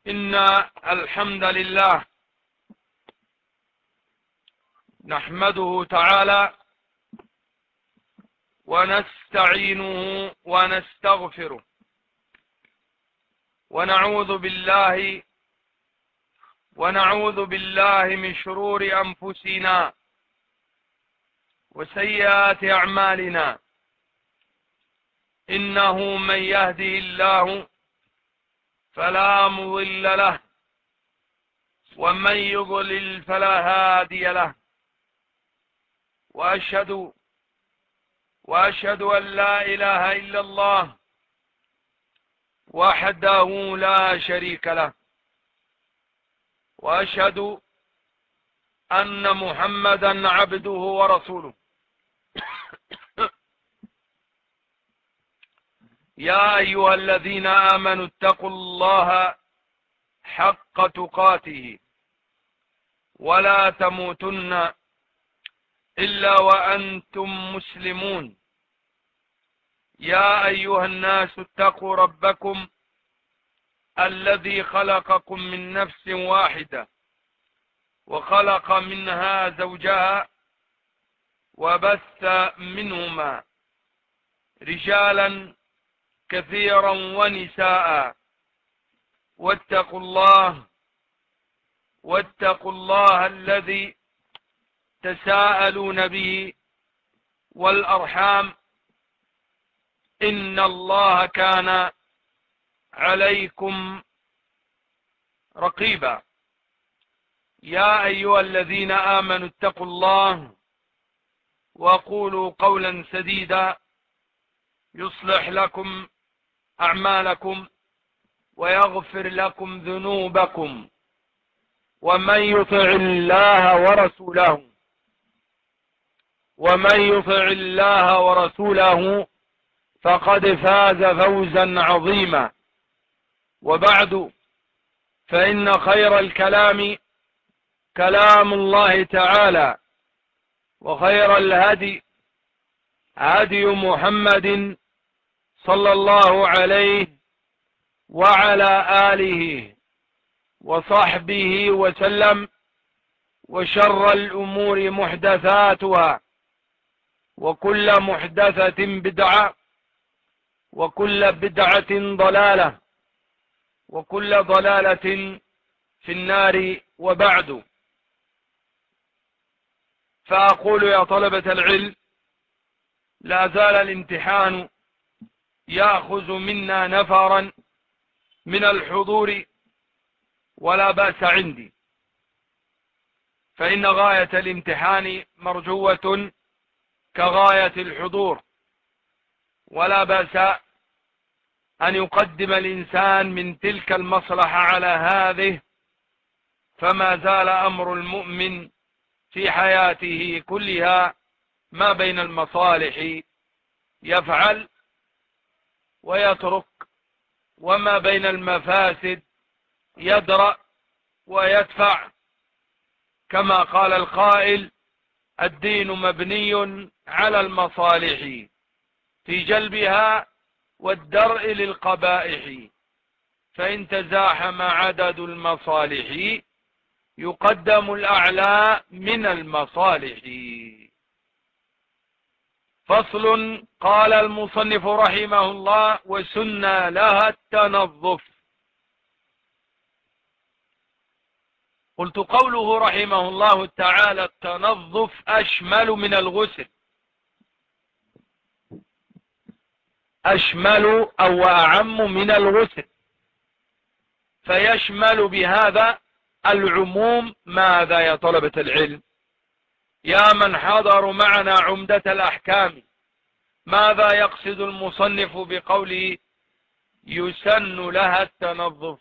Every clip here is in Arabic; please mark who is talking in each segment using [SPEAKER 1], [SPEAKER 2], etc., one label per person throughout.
[SPEAKER 1] إن الحمد لله نحمده تعالى ونستعينه ونستغفره ونعوذ بالله من شرور أنفسنا وسيئات أعمالنا. إنه من يهده الله فلا مضل له ومن يضلل فلا هادي له، وأشهد أن لا إله إلا الله وحده لا شريك له، وأشهد أن محمدا عبده ورسوله. يا أيها الذين آمنوا اتقوا الله حق تقاته ولا تموتن إلا وأنتم مسلمون. يا أيها الناس اتقوا ربكم الذي خلقكم من نفس واحدة وخلق منها زوجها وبث منهما رجالا كثيرا ونساء. واتقوا الله الذي تساءلون به والأرحام، إن الله كان عليكم رقيبا. يا أيها الذين آمنوا اتقوا الله وقولوا قولا سديدا يصلح لكم أعمالكم ويغفر لكم ذنوبكم، ومن يطع الله ورسوله فقد فاز فوزا عظيما. وبعد، فإن خير الكلام كلام الله تعالى، وخير الهدي هدي محمد صلى الله عليه وعلى آله وصحبه وسلم. وشر الأمور محدثاتها، وكل محدثة بدعة، وكل بدعة ضلالة، وكل ضلالة في النار. وبعد، فأقول يا طلبة العلم، لا زال الامتحان يأخذ منا نفرا من الحضور، ولا بأس عندي، فإن غاية الامتحان مرجوة كغاية الحضور، ولا بأس أن يقدم الإنسان من تلك المصلحة على هذه، فما زال أمر المؤمن في حياته كلها ما بين المصالح يفعل ويترك، وما بين المفاسد يدرأ ويدفع، كما قال القائل: الدين مبني على المصالح في جلبها والدرء للقبائح، فإن تزاحم عدد المصالح يقدم الأعلى من المصالح. فصل. قال المصنف رحمه الله: وسنة لها التنظف. قلت قوله رحمه الله تعالى التنظف أشمل من الغسل، أشمل أو أعم من الغسل، فيشمل بهذا العموم. ماذا يا طلبة العلم؟ يا من حضروا معنا عمدة الأحكام، ماذا يقصد المصنف بقوله يسن لها التنظف؟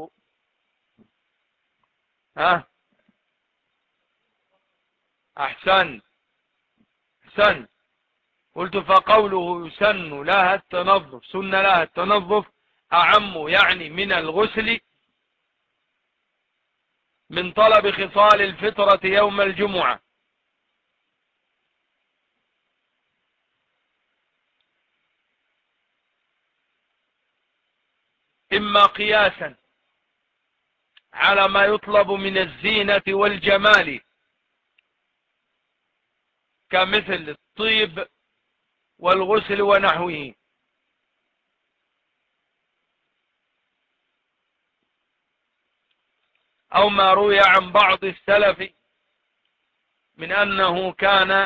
[SPEAKER 1] أحسن. قلت فقوله يسن لها التنظف، سن لها التنظف أعم، يعني من الغسل، من طلب خصال الفطرة يوم الجمعة. إما قياسا على ما يطلب من الزينة والجمال كمثل الطيب والغسل ونحوه. أو ما روي عن بعض السلف من أنه كان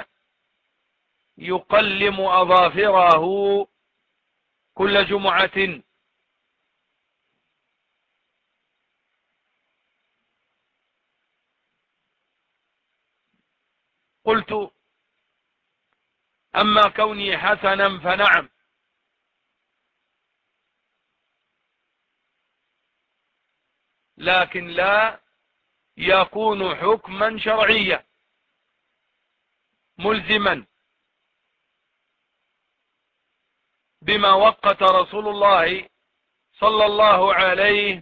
[SPEAKER 1] يقلم أظافره كل جمعة. قلت أما كوني حسنا فنعم، لكن لا يكون حكما شرعيا ملزما بما وقت رسول الله صلى الله عليه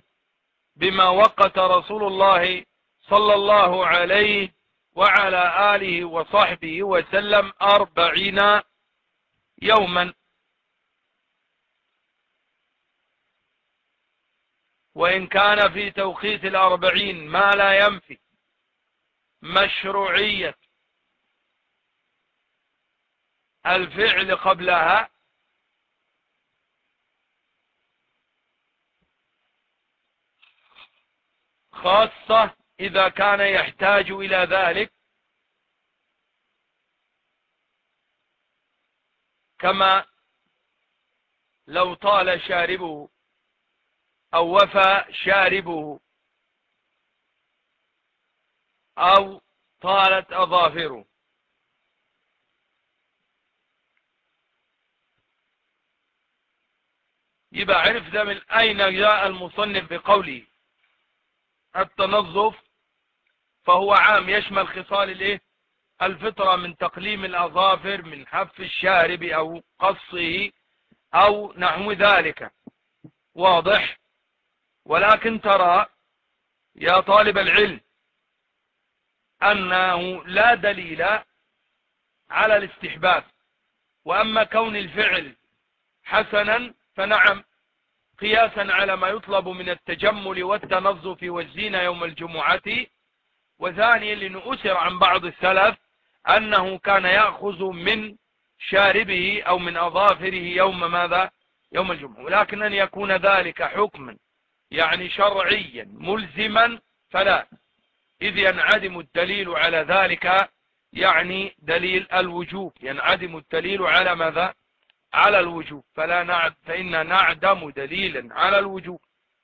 [SPEAKER 1] صلى الله عليه وعلى آله وصحبه وسلم 40 يوما. وإن كان في توقيت 40 ما لا ينفي مشروعية الفعل قبلها، خاصة إذا كان يحتاج إلى ذلك، كما لو طال شاربه أو وفى شاربه أو طالت أظافره. يبقى عرف ده من أين جاء المصنف بقوله التنظف، فهو عام يشمل خصال الفطرة من تقليم الأظافر، من حف الشارب أو قصه أو نحو ذلك. واضح؟ ولكن ترى يا طالب العلم أنه لا دليل على الاستحباب، وأما كون الفعل حسنا فنعم، قياسا على ما يطلب من التجمل والتنظف والزينة يوم الجمعة. وثانيا لنؤثر عن بعض السلف أنه كان يأخذ من شاربه أو من أظافره يوم ماذا؟ يوم الجمعة. ولكن أن يكون ذلك حكما يعني شرعيا ملزما فلا، إذ ينعدم الدليل على ذلك، يعني دليل الوجوب، ينعدم الدليل على ماذا؟ على الوجوب. فإن نعدم دليلا على الوجوب،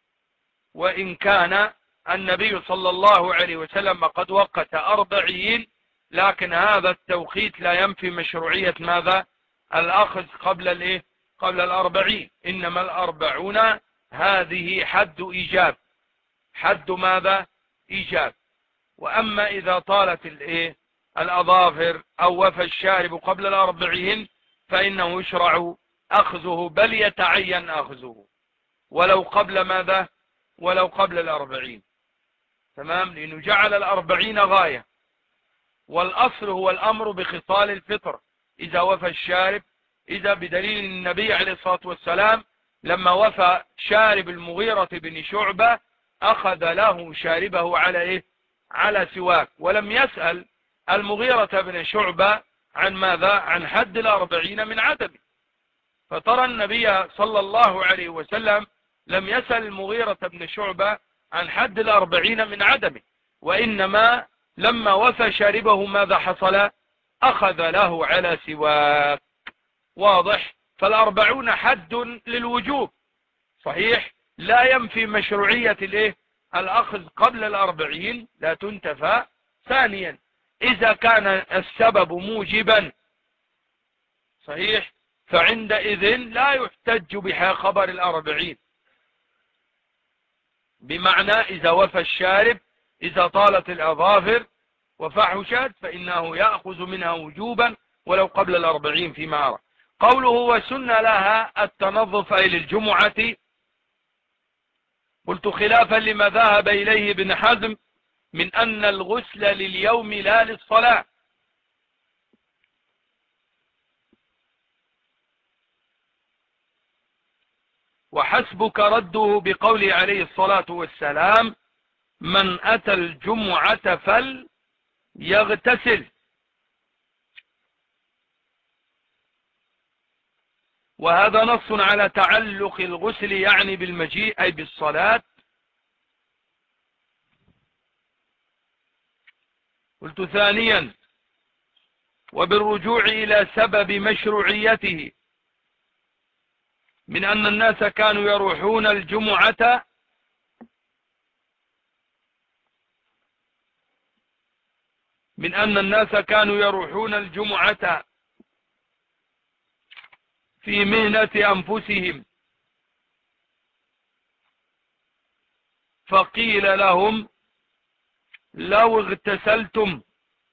[SPEAKER 1] وإن كان النبي صلى الله عليه وسلم قد وقت 40، لكن هذا التوقيت لا ينفي مشروعية ماذا؟ الأخذ قبل 40. إنما 40 هذه حد إيجاب، حد ماذا؟ إيجاب. وأما إذا طالت الأظافر أو وفى الشارب قبل 40 فإنه يشرع أخذه، بل يتعين أخذه ولو قبل ماذا؟ ولو قبل 40. تمام؟ لأنه جعل 40 غاية، والأصل هو الأمر بخصال الفطر إذا وفى الشارب، إذا بدليل النبي عليه الصلاة والسلام لما وفى شارب المغيرة بن شعبة أخذ له شاربه على سواك، ولم يسأل المغيرة بن شعبة عن ماذا؟ عن حد 40 من عدمه. فترى النبي صلى الله عليه وسلم لم يسأل المغيرة بن شعبة عن حد 40 من عدمه، وإنما لما وفى شاربه ماذا حصل؟ أخذ له على سواك. واضح؟ 40 حد للوجوب صحيح، لا ينفي مشروعية الأخذ قبل 40، لا تنتفى. ثانيا إذا كان السبب موجبا صحيح، فعندئذ لا يحتج بخبر 40، بمعنى إذا وفى الشارب، إذا طالت الأظافر وفحشت فإنه يأخذ منها وجوبا ولو قبل 40 فيما أرى. قوله وسن لها التنظف أي للجمعة، قلت خلافا لما ذهب إليه ابن حزم من أن الغسل لليوم لا للصلاة. وحسبك رده بقوله عليه الصلاة والسلام من أتى الجمعة فليغتسل. وهذا نص على تعلق الغسل يعني بالمجيء أي بالصلاة. قلت ثانيا وبالرجوع إلى سبب مشروعيته من أن الناس كانوا يروحون الجمعة في مهنة أنفسهم، فقيل لهم لو اغتسلتم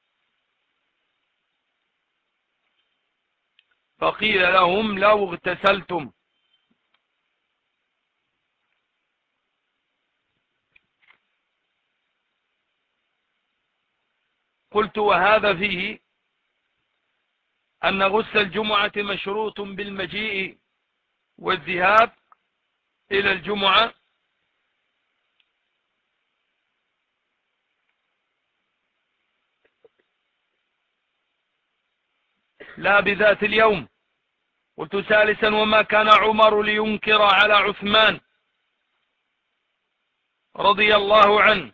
[SPEAKER 1] قلت وهذا فيه أن غسل الجمعة مشروط بالمجيء والذهاب إلى الجمعة، لا بذات اليوم. قلت ثالثا وما كان عمر لينكر على عثمان رضي الله عنه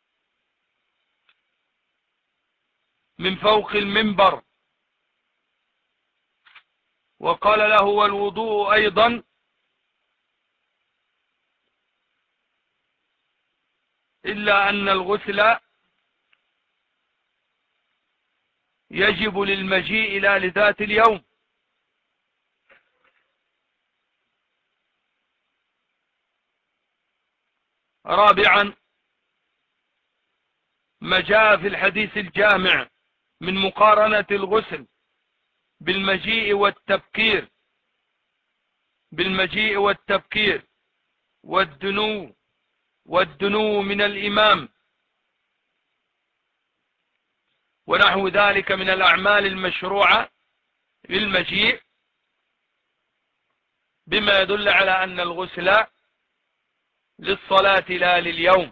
[SPEAKER 1] من فوق المنبر وقال له والوضوء أيضا إلا أن الغسل يجب للمجيء لا لذات اليوم. رابعا ما جاء في الحديث الجامع من مقارنة الغسل بالمجيء والتبكير والدنو من الإمام ونحو ذلك من الأعمال المشروعة بالمجيء، بما يدل على أن الغسل للصلاة لا لليوم.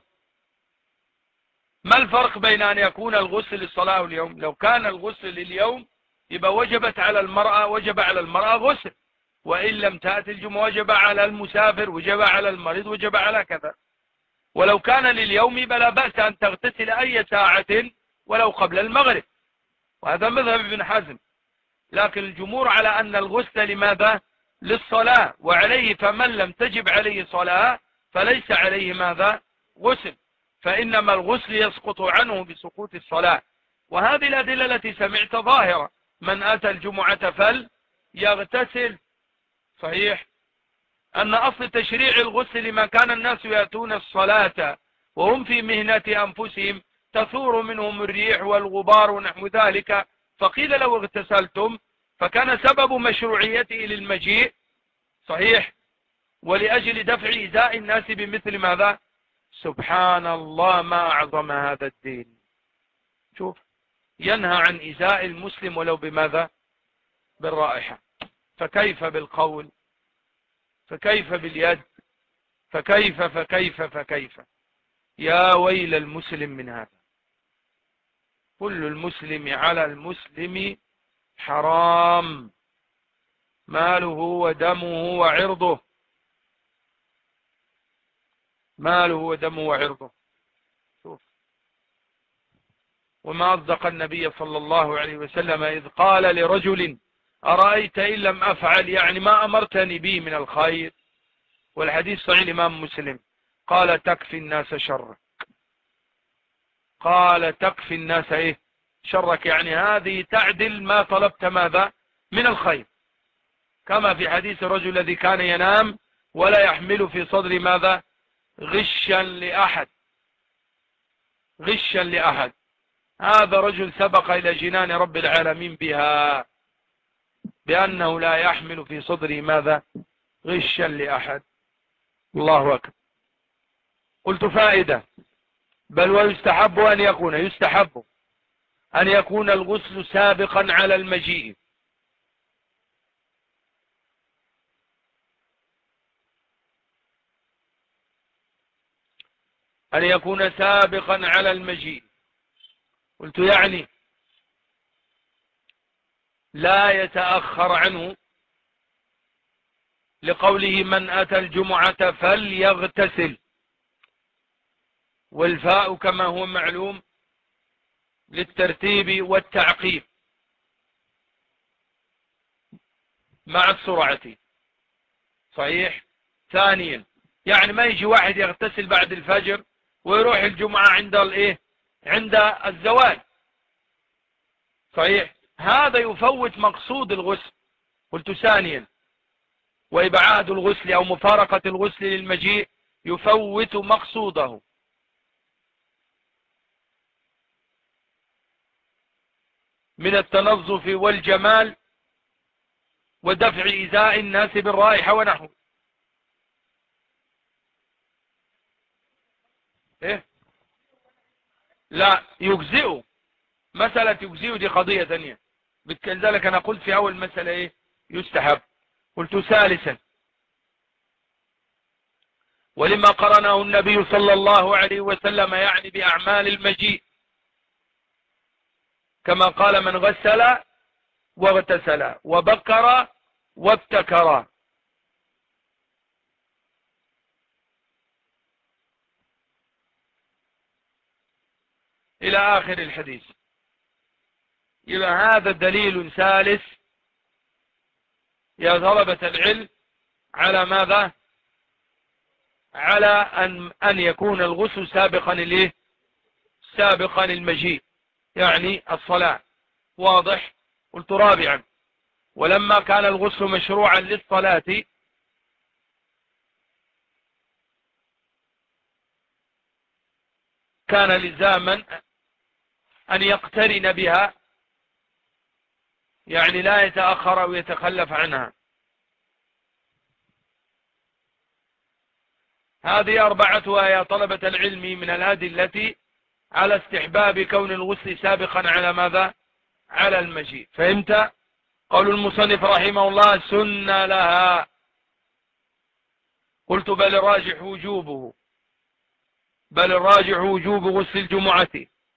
[SPEAKER 1] ما الفرق بين أن يكون الغسل للصلاة واليوم؟ لو كان الغسل لليوم يبقى وجب على المرأة غسل، وإن لم تأتي الجمعة وجب على المسافر، وجب على المريض، وجب على كذا. ولو كان لليوم يبقى لا بأس أن تغتسل أي ساعة ولو قبل المغرب، وهذا مذهب ابن حزم. لكن الجمهور على أن الغسل لماذا؟ للصلاة، وعليه فمن لم تجب عليه صلاة فليس عليه ماذا؟ غسل، فإنما الغسل يسقط عنه بسقوط الصلاة. وهذه الأدلة التي سمعت ظاهرة، من أتى الجمعة فليغتسل. صحيح أن أصل تشريع الغسل ما كان الناس يأتون الصلاة وهم في مهنة أنفسهم تثور منهم الريح والغبار ونحو ذلك، فقيل لو اغتسلتم، فكان سبب مشروعيته للمجيء. صحيح، ولأجل دفع إيذاء الناس بمثل ماذا؟ سبحان الله ما أعظم هذا الدين. شوف، ينهى عن إيذاء المسلم ولو بماذا؟ بالرائحة، فكيف بالقول؟ فكيف باليد؟ فكيف يا ويل المسلم من هذا. كل المسلم على المسلم حرام، ماله ودمه وعرضه، شوف. وما أصدق النبي صلى الله عليه وسلم إذ قال لرجل أرأيت إن لم أفعل، يعني ما أمرتني به من الخير، والحديث صحيح الإمام مسلم، قال تكفي الناس شرك. شرك، يعني هذه تعدل ما طلبت ماذا؟ من الخير. كما في حديث الرجل الذي كان ينام ولا يحمل في صدر ماذا؟ غشا لأحد. هذا رجل سبق إلى جنان رب العالمين بها، بأنه لا يحمل في صدره ماذا؟ غشا لأحد. الله أكبر. قلت فائدة، بل ويستحب أن يكون الغسل سابقا على المجيء. أن يكون سابقا على المجيء. قلت يعني لا يتأخر عنه، لقوله من أتى الجمعة فليغتسل، والفاء كما هو معلوم للترتيب والتعقيب مع السرعة. صحيح. ثانيا يعني ما يجي واحد يغتسل بعد الفجر ويروح الجمعة عند الزوال. صحيح، هذا يفوت مقصود الغسل. قلت ثانيا وإبعاد الغسل أو مفارقة الغسل للمجيء يفوت مقصوده. من التنظف والجمال ودفع إيذاء الناس بالرائحة ونحو. لا يجزئه، مسألة يجزئه دي قضية ثانية، كذلك أنا قلت في أول مسألة يستحب. قلت ثالثا ولما قرنه النبي صلى الله عليه وسلم يعني بأعمال المجيء، كما قال من غسل واغتسل وبكر وابتكر. إلى آخر الحديث. إلى هذا دليل ثالث يا طلبة العلم على ماذا؟ على أن يكون الغسل سابقا المجيء، يعني الصلاة. واضح. قلت رابعا ولما كان الغسل مشروعا للصلاة كان لزاما أن يقترن بها، يعني لا يتأخر أو يتخلف عنها. هذه أربعتها يا طلبة العلم من الأدلة على استحباب كون الغسل سابقا على ماذا؟ على المجيء. فهمت؟ قول المصنف رحمه الله سنة لها. قلت بل الراجح وجوبه، بل الراجح وجوب غسل الجمعة.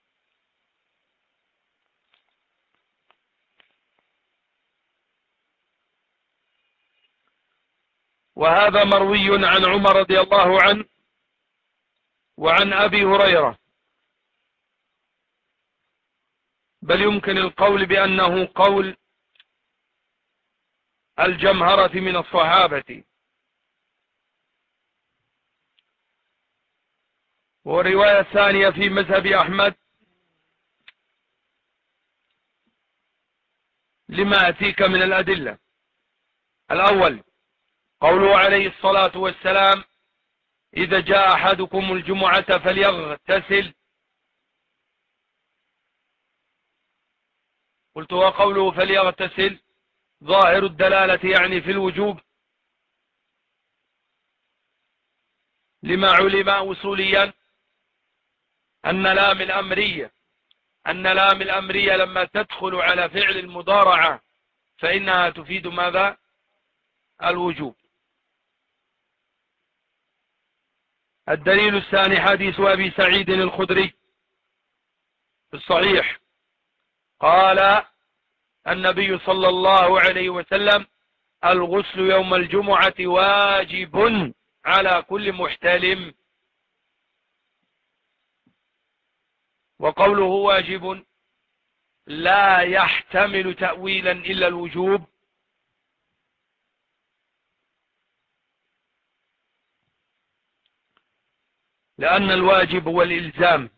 [SPEAKER 1] وهذا مروي عن عمر رضي الله عنه وعن أبي هريرة، بل يمكن القول بأنه قول الجمهرة من الصحابة. والرواية الثانية في مذهب أحمد لما أتيك من الأدلة. الأول قوله عليه الصلاة والسلام إذا جاء أحدكم الجمعة فليغتسل. قلت وقوله فليغتسل ظاهر الدلالة يعني في الوجوب، لما علم أصوليا أن لام الأمرية لما تدخل على فعل المضارعة فإنها تفيد ماذا؟ الوجوب. الدليل الثاني حديث أبي سعيد الخدري في الصحيح قال النبي صلى الله عليه وسلم الغسل يوم الجمعة واجب على كل محتلم. وقوله واجب لا يحتمل تأويلا إلا الوجوب، لأن الواجب هو الإلزام.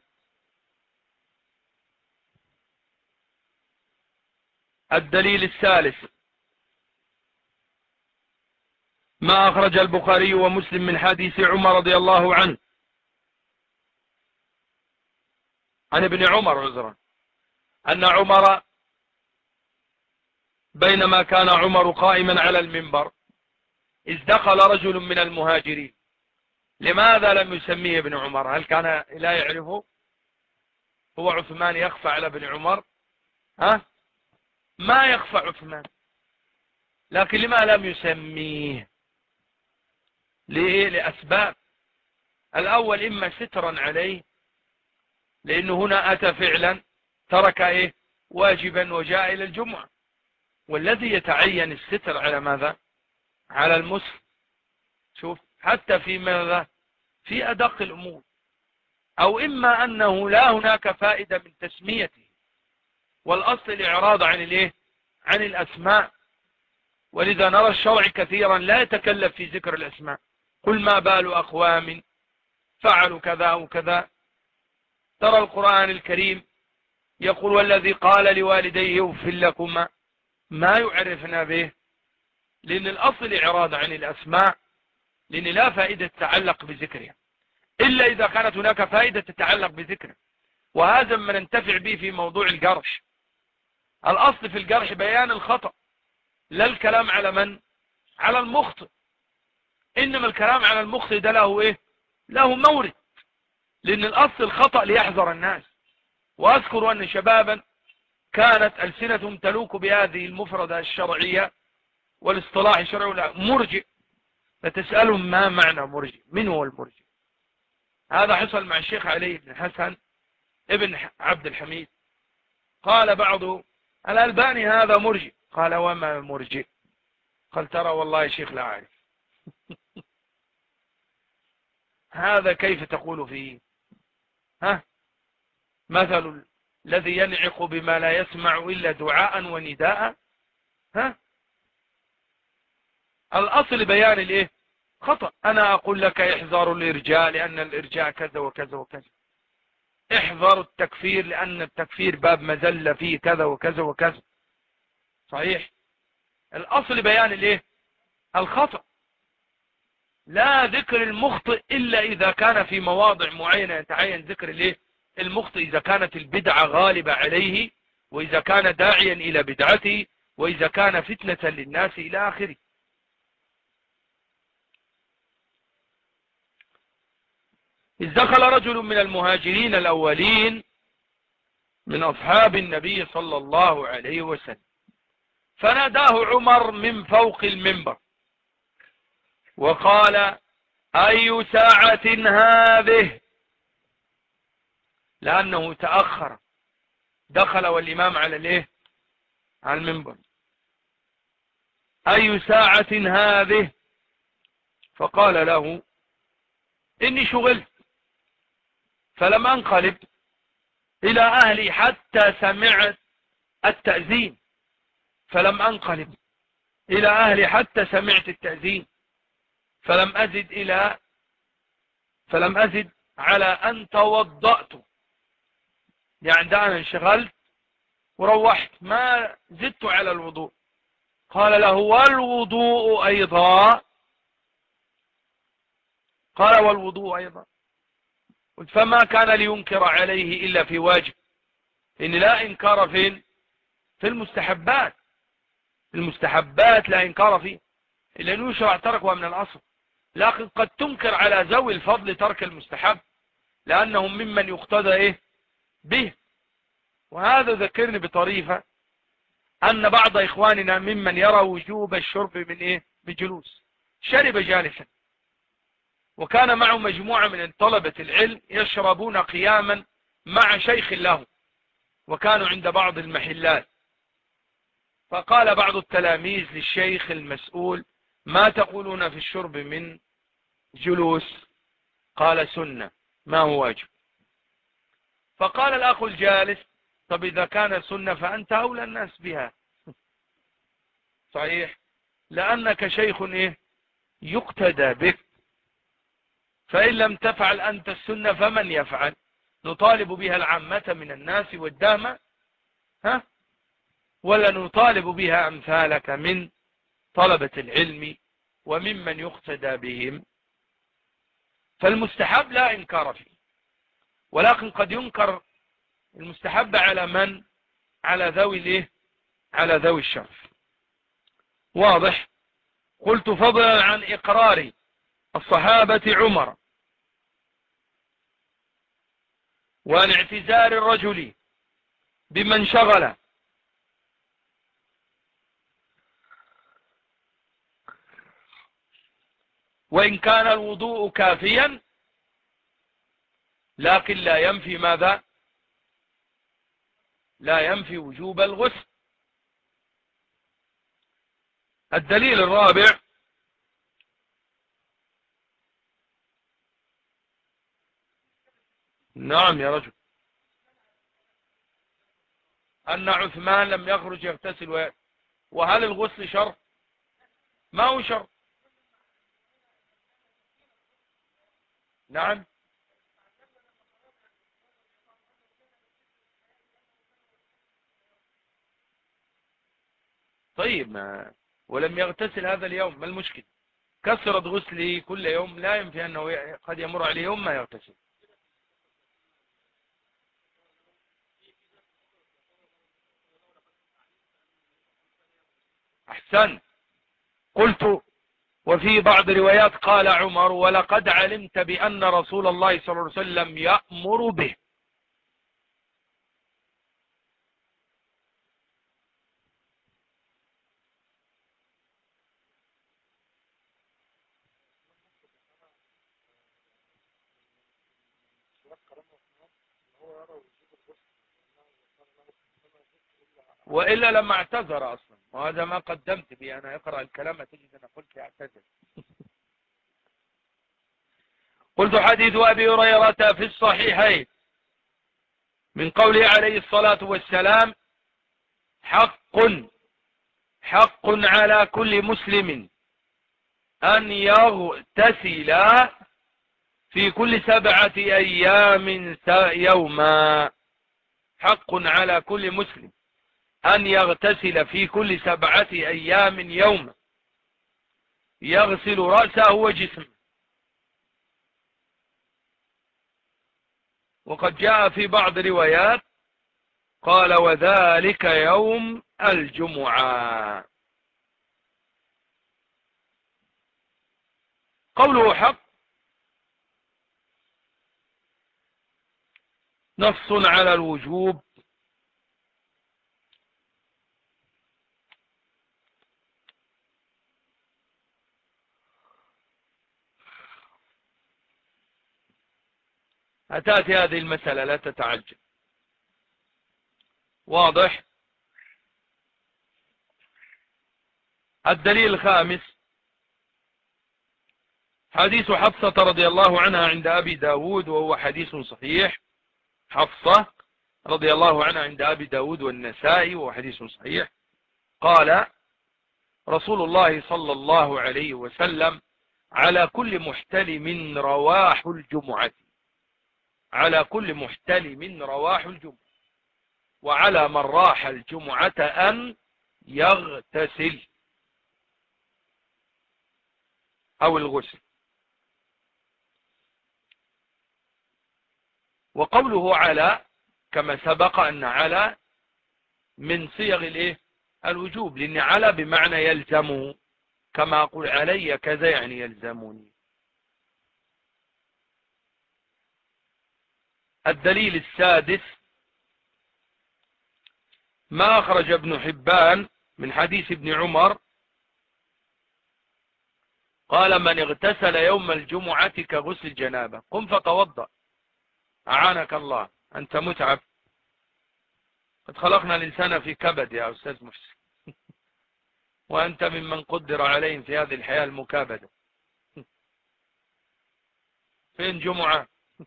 [SPEAKER 1] الدليل الثالث ما أخرج البخاري ومسلم من حديث عمر رضي الله عنه عن ابن عمر عذرا أن عمر بينما كان عمر قائما على المنبر إذ دخل رجل من المهاجرين. لماذا لم يسميه ابن عمر؟ هل كان لا يعرفه؟ هو عثمان يخفى على ابن عمر؟ ما يخفى عثمان، لكن لما لم يسميه؟ ليه؟ لأسباب. الأول إما سترا عليه، لأنه هنا أتى فعلا ترك إيه واجبا وجاء إلى الجمعة، والذي يتعين الستر على ماذا؟ على المسلم. شوف حتى في ماذا؟ في أدق الأمور. أو إما أنه لا هناك فائدة من تسميته، والأصل الإعراض عن الإيه؟ عن الأسماء، ولذا نرى الشرع كثيرا لا يتكلف في ذكر الأسماء. قل ما بال أقوام فعلوا كذا وكذا. ترى القرآن الكريم يقول والذي قال لوالديه اف لكما، ما يعرفنا به، لأن الأصل إعراض عن الأسماء، لأن لا فائدة تتعلق بذكرها إلا إذا كانت هناك فائدة تتعلق بذكرها، وهذا ما ننتفع به في موضوع الجرح. الأصل في الجرح بيان الخطأ، لا الكلام على من؟ على المخطئ. إنما الكلام على المخطئ ده له إيه؟ له مورد، لأن الأصل الخطأ ليحذر الناس. وأذكر أن شبابا كانت ألسنتهم تلوك بهذه المفردة الشرعية والاصطلاح الشرعي مرجئ، فتسألهم ما معنى مرجئ؟ من هو المرجئ؟ هذا حصل مع الشيخ علي بن حسن ابن عبد الحميد. قال بعض الألباني هذا مرجئ. قال وما مرجئ؟ قال ترى والله يا شيخ لا أعرف. هذا كيف تقول فيه؟ ها؟ مثل الذي ينعق بما لا يسمع إلا دعاء ونداء. ها؟ الأصل بيان الايه؟ خطأ. أنا أقول لك احذروا الإرجاء لأن الإرجاء كذا وكذا وكذا، احذروا التكفير لأن التكفير باب مزل فيه كذا وكذا وكذا. صحيح؟ الأصل بيان الايه؟ الخطأ. لا ذكر المخطئ إلا إذا كان في مواضع معينة يتعين ذكر الايه؟ المخطئ، إذا كانت البدعة غالبة عليه، وإذا كان داعيا إلى بدعته، وإذا كان فتنة للناس إلى آخره. إذ دخل رجل من المهاجرين الأولين من أصحاب النبي صلى الله عليه وسلم، فناداه عمر من فوق المنبر وقال أي ساعة هذه؟ لأنه تأخر، دخل والإمام على الايه؟ على المنبر. أي ساعة هذه؟ فقال له إني شغلت فلم أنقلب إلى أهلي حتى سمعت التأذين، فلم أنقلب إلى أهلي حتى سمعت التأذين، فلم أزد على أن توضأت. يعني ده أنا انشغلت وروحت ما زدت على الوضوء. قال له والوضوء أيضا؟ قال والوضوء أيضا. قلت فما كان لينكر عليه إلا في واجب، إن لا إنكار فين؟ في المستحبات. المستحبات لا إنكار فيه إلا أنه يشرع تركها من الأصل، لكن قد تنكر على ذوي الفضل ترك المستحب لأنهم ممن يقتدى إيه؟ به. وهذا ذكرني بطريفة أن بعض إخواننا ممن يرى وجوب الشرب من إيه؟ بجلوس، شرب جالسا، وكان معه مجموعة من طلبة العلم يشربون قياما مع شيخ له، وكانوا عند بعض المحلات. فقال بعض التلاميذ للشيخ المسؤول ما تقولون في الشرب من جلوس؟ قال سنة ما هو واجب. فقال الأخ الجالس طب إذا كان سنة فأنت أولى الناس بها. صحيح، لأنك شيخ إيه؟ يقتدى بك، فإن لم تفعل أنت السنة فمن يفعل؟ نطالب بها العامة من الناس والدامة، ها؟ ولا نطالب بها أمثالك من طلبة العلم وممن يقتدى بهم؟ فالمستحب لا إنكار فيه، ولكن قد ينكر المستحب على من؟ على ذوي الايه؟ على ذوي الشرف. واضح؟ قلت فضلا عن إقرار الصحابة عمر وعن اعتذار الرجل بمن شغل وإن كان الوضوء كافيا لكن لا ينفي ماذا؟ لا ينفي وجوب الغسل. الدليل الرابع نعم يا رجل، أن عثمان لم يخرج يغتسل. وهل الغسل شرط؟ ما هو شرط. نعم. طيب، ما ولم يغتسل هذا اليوم، ما المشكلة؟ كثرة غسله كل يوم لا ينفي أنه قد يمر عليه يوم ما يغتسل. أحسن. قلت وفي بعض روايات قال عمر ولقد علمت بأن رسول الله صلى الله عليه وسلم يأمر به. وإلا لما اعتذر أصلا، وهذا ما قدمت بي أنا يقرأ الكلام تجد أنا قلت يعتذر. قلت حديث أبي هريرة في الصحيحين من قوله عليه الصلاة والسلام حق على كل مسلم أن يغتسل في كل 7 أيام يوما. حق على كل مسلم أن يغتسل في كل 7 أيام يوما، يغسل رأسه وجسمه. وقد جاء في بعض روايات قال وذلك يوم الجمعة. قوله حق نص على الوجوب، أتأتي هذه المسألة لا تتعجل. واضح. الدليل الخامس حديث حفصة رضي الله عنها عند أبي داود، وهو حديث صحيح. حفصة رضي الله عنها عند أبي داود والنسائي، وهو حديث صحيح. قال رسول الله صلى الله عليه وسلم على كل محتلم رواح الجمعة، على كل محتلم رواح الجمعة، وعلى من راح الجمعة أن يغتسل أو الغسل. وقوله على كما سبق أن على من صيغ الوجوب، لأن على بمعنى يلزمه، كما أقول علي كذا يعني يلزمني. الدليل السادس ما أخرج ابن حبان من حديث ابن عمر قال من اغتسل يوم الجمعة كغسل الجنابة قم فتوضأ. أعانك الله، أنت متعب، قد خلقنا الإنسان في كبد يا أستاذ محسن، وأنت ممن قدر عليهم في هذه الحياة المكابدة. فين جمعة؟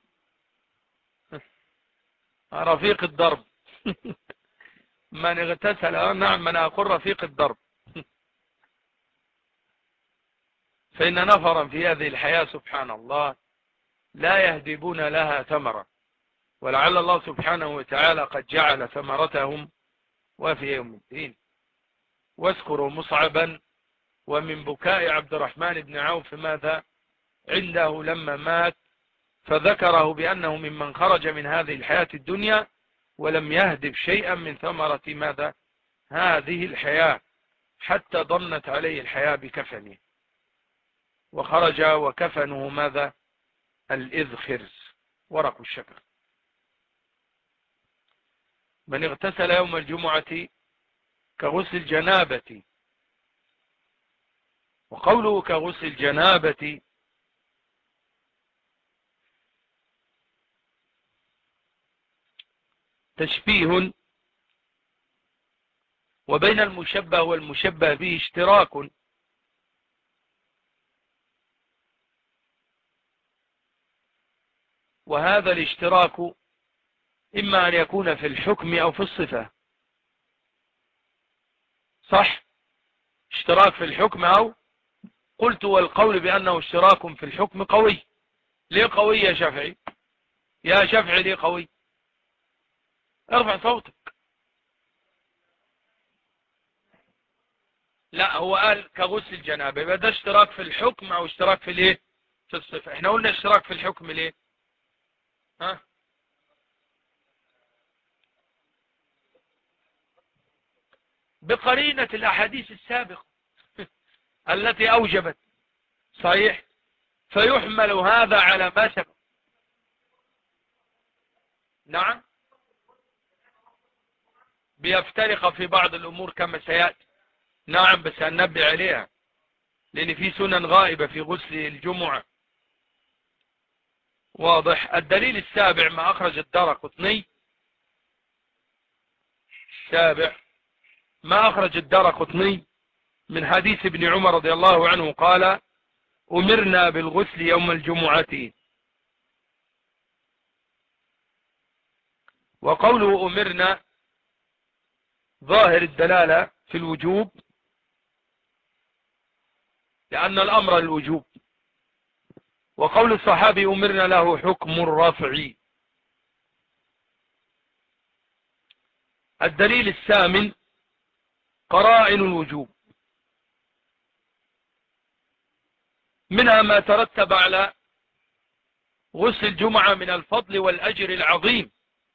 [SPEAKER 1] رفيق الضرب. من اغتسل، نعم من أقول رفيق الضرب. فإن نفرا في هذه الحياة سبحان الله لا يهدبون لها ثمرة، ولعل الله سبحانه وتعالى قد جعل ثمرتهم وفي يوم الدين. واذكروا مصعبا ومن بكاء عبد الرحمن بن عوف ماذا عنده لما مات، فذكره بأنه ممن خرج من هذه الحياة الدنيا ولم يهدب شيئا من ثمرة ماذا هذه الحياة، حتى ضنت عليه الحياة بكفنه، وخرج وكفنه ماذا الإذخر ورق الشكر. من اغتسل يوم الجمعة كغسل الجنابة. وقوله كغسل الجنابة تشبيه، وبين المشبه والمشبه به اشتراك، وهذا الاشتراك إما أن يكون في الحكم أو في الصفة. صح، اشتراك في الحكم أو قلت، والقول بأنه اشتراك في الحكم قوي. ليه قوي يا شافعي؟ يا شافعي ليه قوي؟ ارفع صوتك. لا، هو قال كغسل الجنابه، يبقى ده اشتراك في الحكم او اشتراك في الايه؟ في الصفه. احنا قلنا اشتراك في الحكم ليه؟ ها؟ بقرينة الاحاديث السابقة التي اوجبت. صحيح، فيحمل هذا على ما سبق. نعم، بيفترق في بعض الامور كما سيأتي. نعم، بس هننبه عليها لان في سنن غائبة في غسل الجمعة. واضح. الدليل السابع ما اخرج الدارقطني. السابع ما اخرج الدارقطني من حديث ابن عمر رضي الله عنه قال: أمرنا بالغسل يوم الجمعة. وقوله أمرنا ظاهر الدلالة في الوجوب، لأن الأمر الوجوب. وقول الصحابي أمرنا له حكم الرفع. الدليل الثامن قرائن الوجوب، منها ما ترتب على غسل الجمعة من الفضل والأجر العظيم،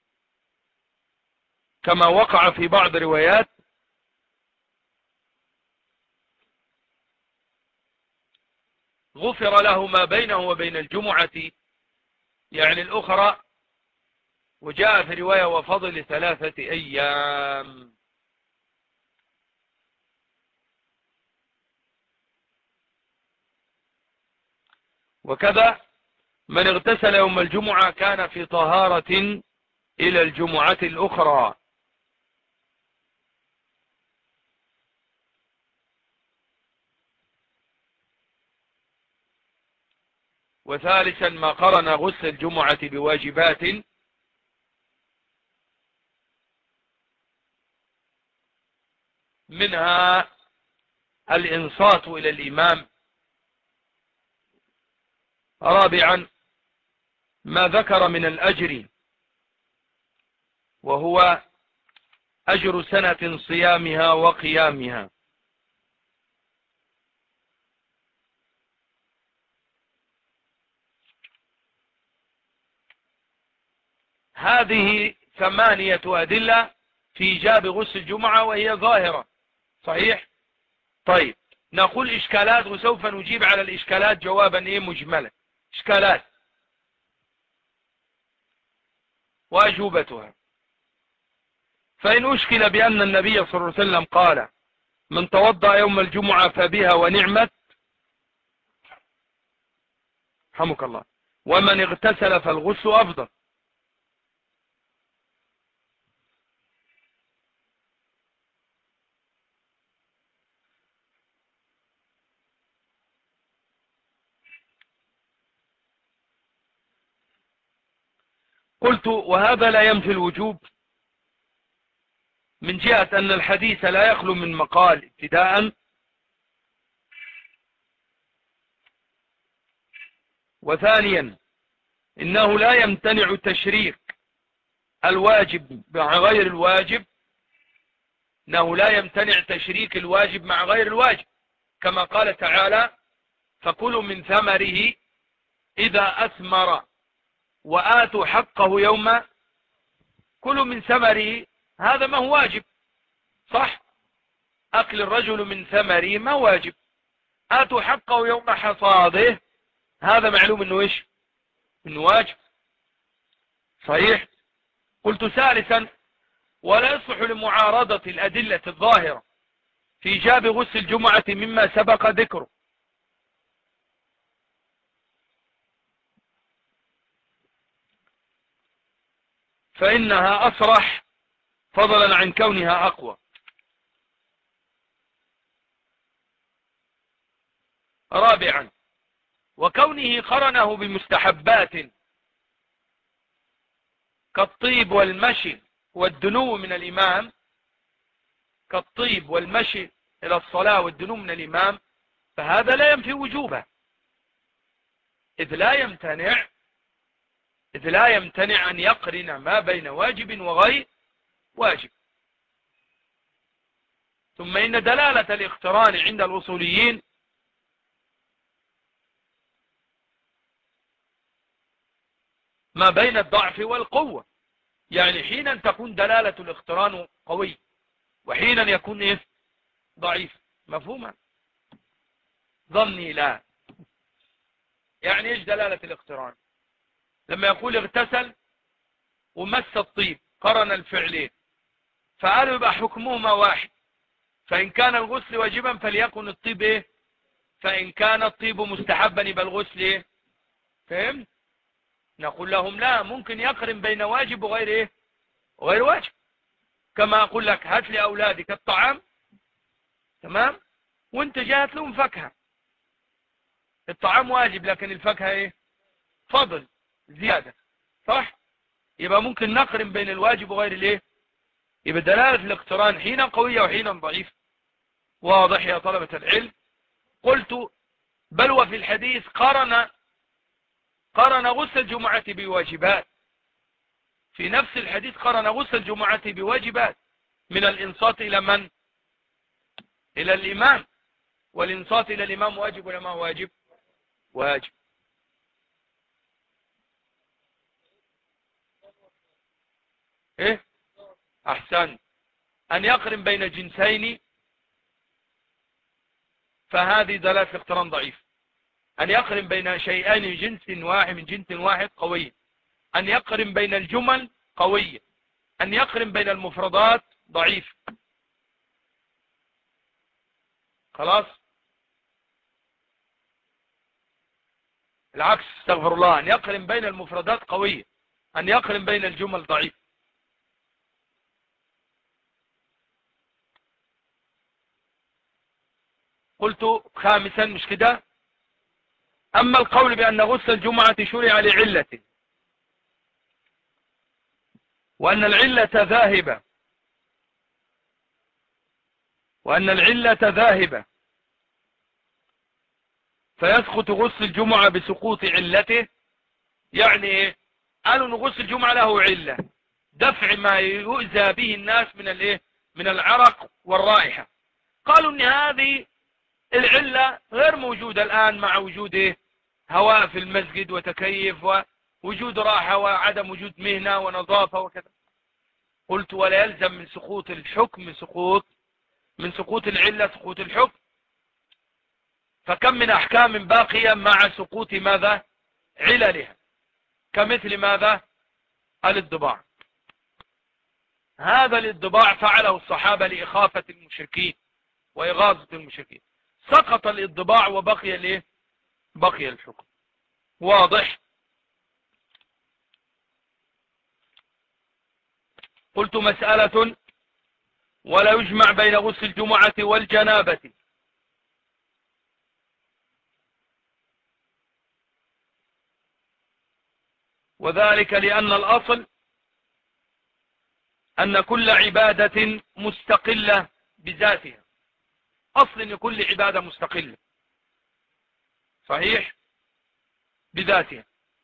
[SPEAKER 1] كما وقع في بعض روايات: غفر له ما بينه وبين الجمعة، يعني الأخرى. وجاء في رواية: وفضل 3 أيام. وكذا من اغتسل يوم الجمعة كان في طهارة إلى الجمعة الأخرى. وثالثا ما قرن غسل الجمعة بواجبات، منها الإنصات إلى الإمام. رابعا ما ذكر من الأجر، وهو أجر سنة صيامها وقيامها. هذه 8 أدلة في إيجاب غسل الجمعة، وهي ظاهرة. صحيح. طيب، نقول إشكالات، وسوف نجيب على الإشكالات جوابا مجملا. إشكالات وأجوبتها. فإن أشكل بأن النبي صلى الله عليه وسلم قال: من توضأ يوم الجمعة فبها ونعمت، رحمك الله، ومن اغتسل فالغسل أفضل. قلت: وهذا لا ينفي الوجوب، من جهة أن الحديث لا يخلو من مقال ابتداء، وثانيا إنه لا يمتنع تشريك الواجب مع غير الواجب. إنه لا يمتنع تشريك الواجب مع غير الواجب، كما قال تعالى: فكلوا من ثمره إذا أثمر وآتوا حقه يوم. كلوا من ثمره، هذا ما هو واجب. صح، أكل الرجل من ثمره ما واجب. آتوا حقه يوم حصاده، هذا معلوم انه ايش؟ انه واجب. صحيح. قلت: ثالثا ولا يصح لمعارضة الأدلة الظاهرة في إيجاب غسل الجمعة مما سبق ذكره، فإنها أصرح فضلا عن كونها أقوى. رابعا وكونه قرنه بمستحبات كالطيب والمشي والدنو من الإمام، كالطيب والمشي إلى الصلاة والدنو من الإمام، فهذا لا ينفي وجوبه، إذ لا يمتنع أن يقرن ما بين واجب وغير واجب. ثم إن دلالة الاقتران عند الأصوليين ما بين الضعف والقوة، يعني حينا تكون دلالة الاقتران قوي وحينا يكون إيه؟ ضعيف. مفهوما؟ ظني لا. يعني إيش دلالة الاقتران؟ لما يقول اغتسل ومس الطيب قرن الفعلين، فقالوا يبقى حكمهما واحد، فإن كان الغسل واجبا فليكن الطيب إيه؟ فإن كان الطيب مستحبا يبقى الغسل إيه؟ فهم؟ نقول لهم لا، ممكن يقرن بين واجب وغير إيه؟ وغير واجب. كما أقول لك هات لي أولادك الطعام، تمام، وانت جاءت لهم فاكهة، الطعام واجب لكن الفاكهة إيه؟ فضل زيادة، صح؟ يبقى ممكن نقرن بين الواجب وغير الإيه؟ يبقى دلالة الاقتران حينا قوية وحينا ضعيف. واضح يا طلبة العلم؟ قلت بل وفي الحديث قرن غسل الجمعة بواجبات، في نفس الحديث قرن غسل الجمعة بواجبات، من الإنصات إلى من؟ إلى الإمام، والإنصات إلى الإمام واجب ولا ما واجب؟ واجب. إيه؟ أحسن. أن يقرن بين جنسين فهذه دلالة الاقتران ضعيف. أن يقرن بين شيئين من جنس واحد قوي. أن يقرن بين الجمل قوية. أن يقرن بين المفردات ضعيف. خلاص؟ العكس، استغفر الله، أن يقرن بين المفردات قوية، أن يقرن بين الجمل ضعيف. قلت خامسا مش كده؟ أما القول بأن غسل الجمعة شرع لعلة وأن العلة ذاهبة فيسقط غسل الجمعة بسقوط علته، يعني ايه؟ قالوا ان غسل الجمعة له علة، دفع ما يؤذى به الناس من الايه؟ من العرق والرائحة. قالوا ان هذه العلة غير موجودة الآن مع وجود ايه؟ هواء في المسجد وتكيف ووجود راحة وعدم وجود مهنة ونظافة وكذا. قلت ولا يلزم من سقوط الحكم من سقوط العلة سقوط الحكم، فكم من أحكام باقية مع سقوط ماذا؟ عللها، كمثل ماذا؟ الانضباع. هذا الانضباع فعله الصحابة لإخافة المشركين وإغاظة المشركين، سقط الانضباع وبقي الايه؟ بقي الحكم. واضح؟ قلت مسألة ولا يجمع بين غسل الجمعة والجنابة، وذلك لأن الأصل أن كل عبادة مستقلة بذاتها، أصل أن كل عبادة مستقلة صحيح بذاتها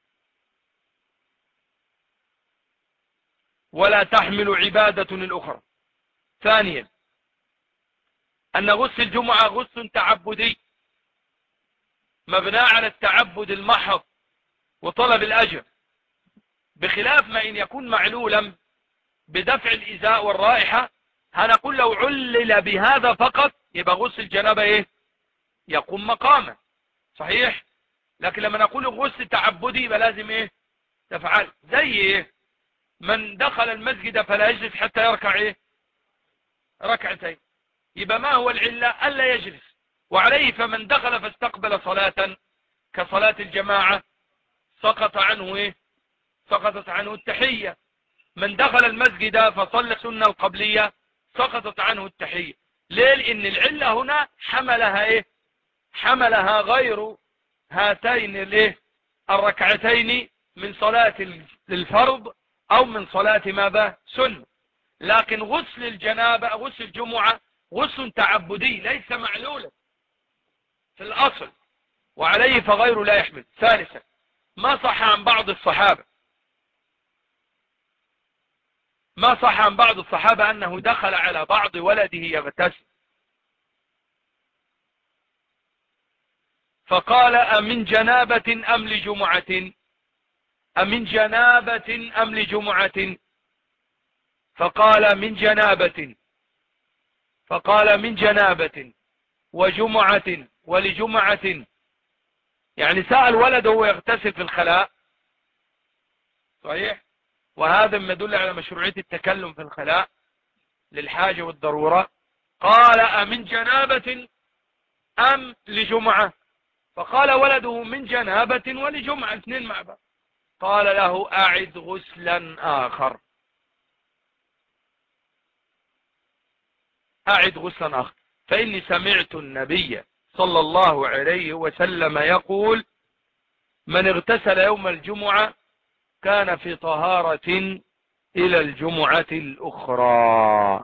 [SPEAKER 1] ولا تحمل عبادة الأخرى. ثانيا أن غسل الجمعة غسل تعبدي مبنى على التعبد المحض وطلب الأجر، بخلاف ما إن يكون معلولا بدفع الإزاء والرائحة، هنقول لو علل بهذا فقط يبقى غسل الجنابة إيه؟ يقوم مقامه صحيح. لكن لما نقول غسل تعبدي يبقى لازم إيه؟ تفعل زي إيه؟ من دخل المسجد فلا يجلس حتى يركع إيه؟ ركعتين. يبقى ما هو العلة؟ ألا يجلس، وعليه فمن دخل فاستقبل صلاة كصلاة الجماعة سقطت عنه التحية. من دخل المسجد فصلى السنة القبلية سقطت عنه التحية. ليه؟ لأن العلة هنا حملها ايه؟ حملها غير هاتين الايه الركعتين من صلاة الفرض او من صلاة ماذا سنة. لكن غسل الجنابة غسل الجمعة غسل تعبدي ليس معلولا في الاصل، وعليه فغيره لا يحمل. ثالثا ما صح عن بعض الصحابة انه دخل على بعض ولده يغتسل فقال أمن جنابة أم لجمعة؟ أمن جنابة أم لجمعة؟ فقال من جنابة. فقال من جنابة وجمعة ولجمعة، يعني سأل ولده وهو يغتسل في الخلاء. صحيح، وهذا ما يدل على مشروعية التكلم في الخلاء للحاجة والضرورة. قال أمن جنابة أم لجمعة؟ فقال ولده من جنابة ولجمعة، اثنين مع بعض. قال له أعد غسلا آخر، أعد غسلا آخر، فإني سمعت النبي صلى الله عليه وسلم يقول من اغتسل يوم الجمعة كان في طهارة إلى الجمعة الأخرى.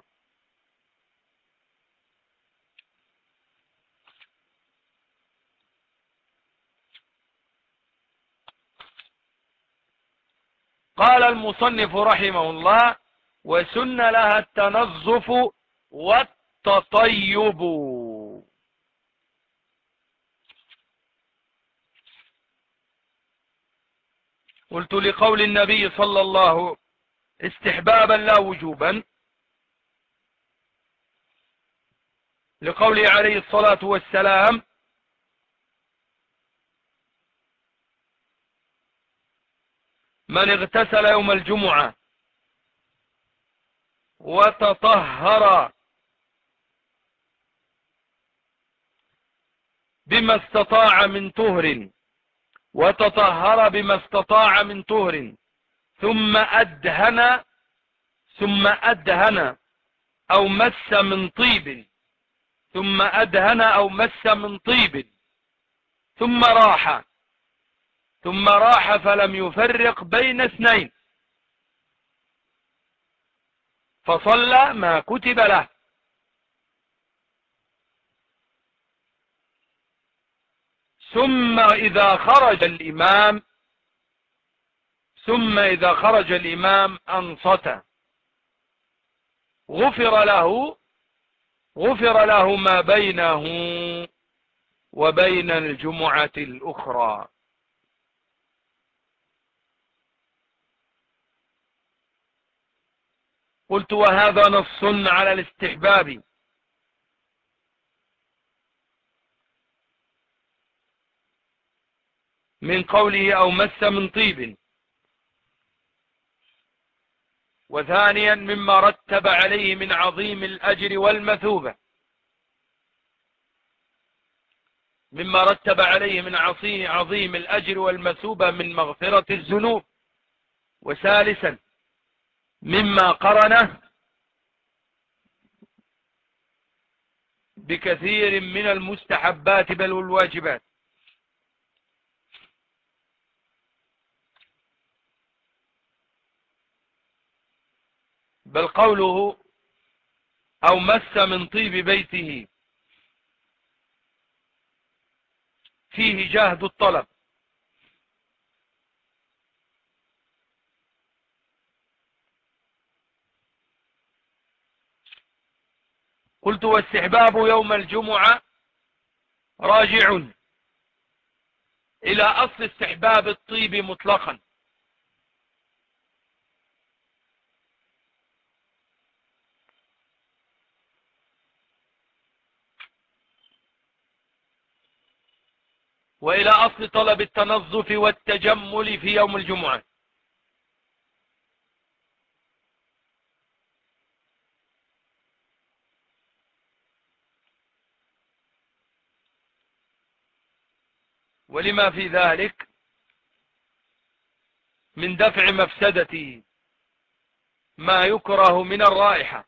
[SPEAKER 1] قال المصنف رحمه الله وسن لها التنظف والتطيب. قلت لقول النبي صلى الله استحبابا لا وجوبا، لقوله عليه الصلاة والسلام من اغتسل يوم الجمعة وتطهر بما استطاع من طهر ثم أدهن أو مس من طيب ثم راح فلم يفرق بين اثنين فصلى ما كتب له. ثم إذا خرج الإمام أنصت غفر له ما بينه وبين الجمعة الأخرى. قلت وهذا نص على الاستحباب من قوله أو مس من طيب. وثانيا مما رتب عليه من عظيم الأجر والمثوبة، عظيم الأجر والمثوبة من مغفرة الذنوب. وثالثا مما قرنه بكثير من المستحبات بل والواجبات. بل قوله أو مس من طيب بيته فيه جهد الطلب. قلت واستحباب يوم الجمعة راجع إلى أصل استحباب الطيب مطلقا، وإلى أصل طلب التنظف والتجمل في يوم الجمعة. ولما في ذلك من دفع مفسدته ما يكره من الرائحة.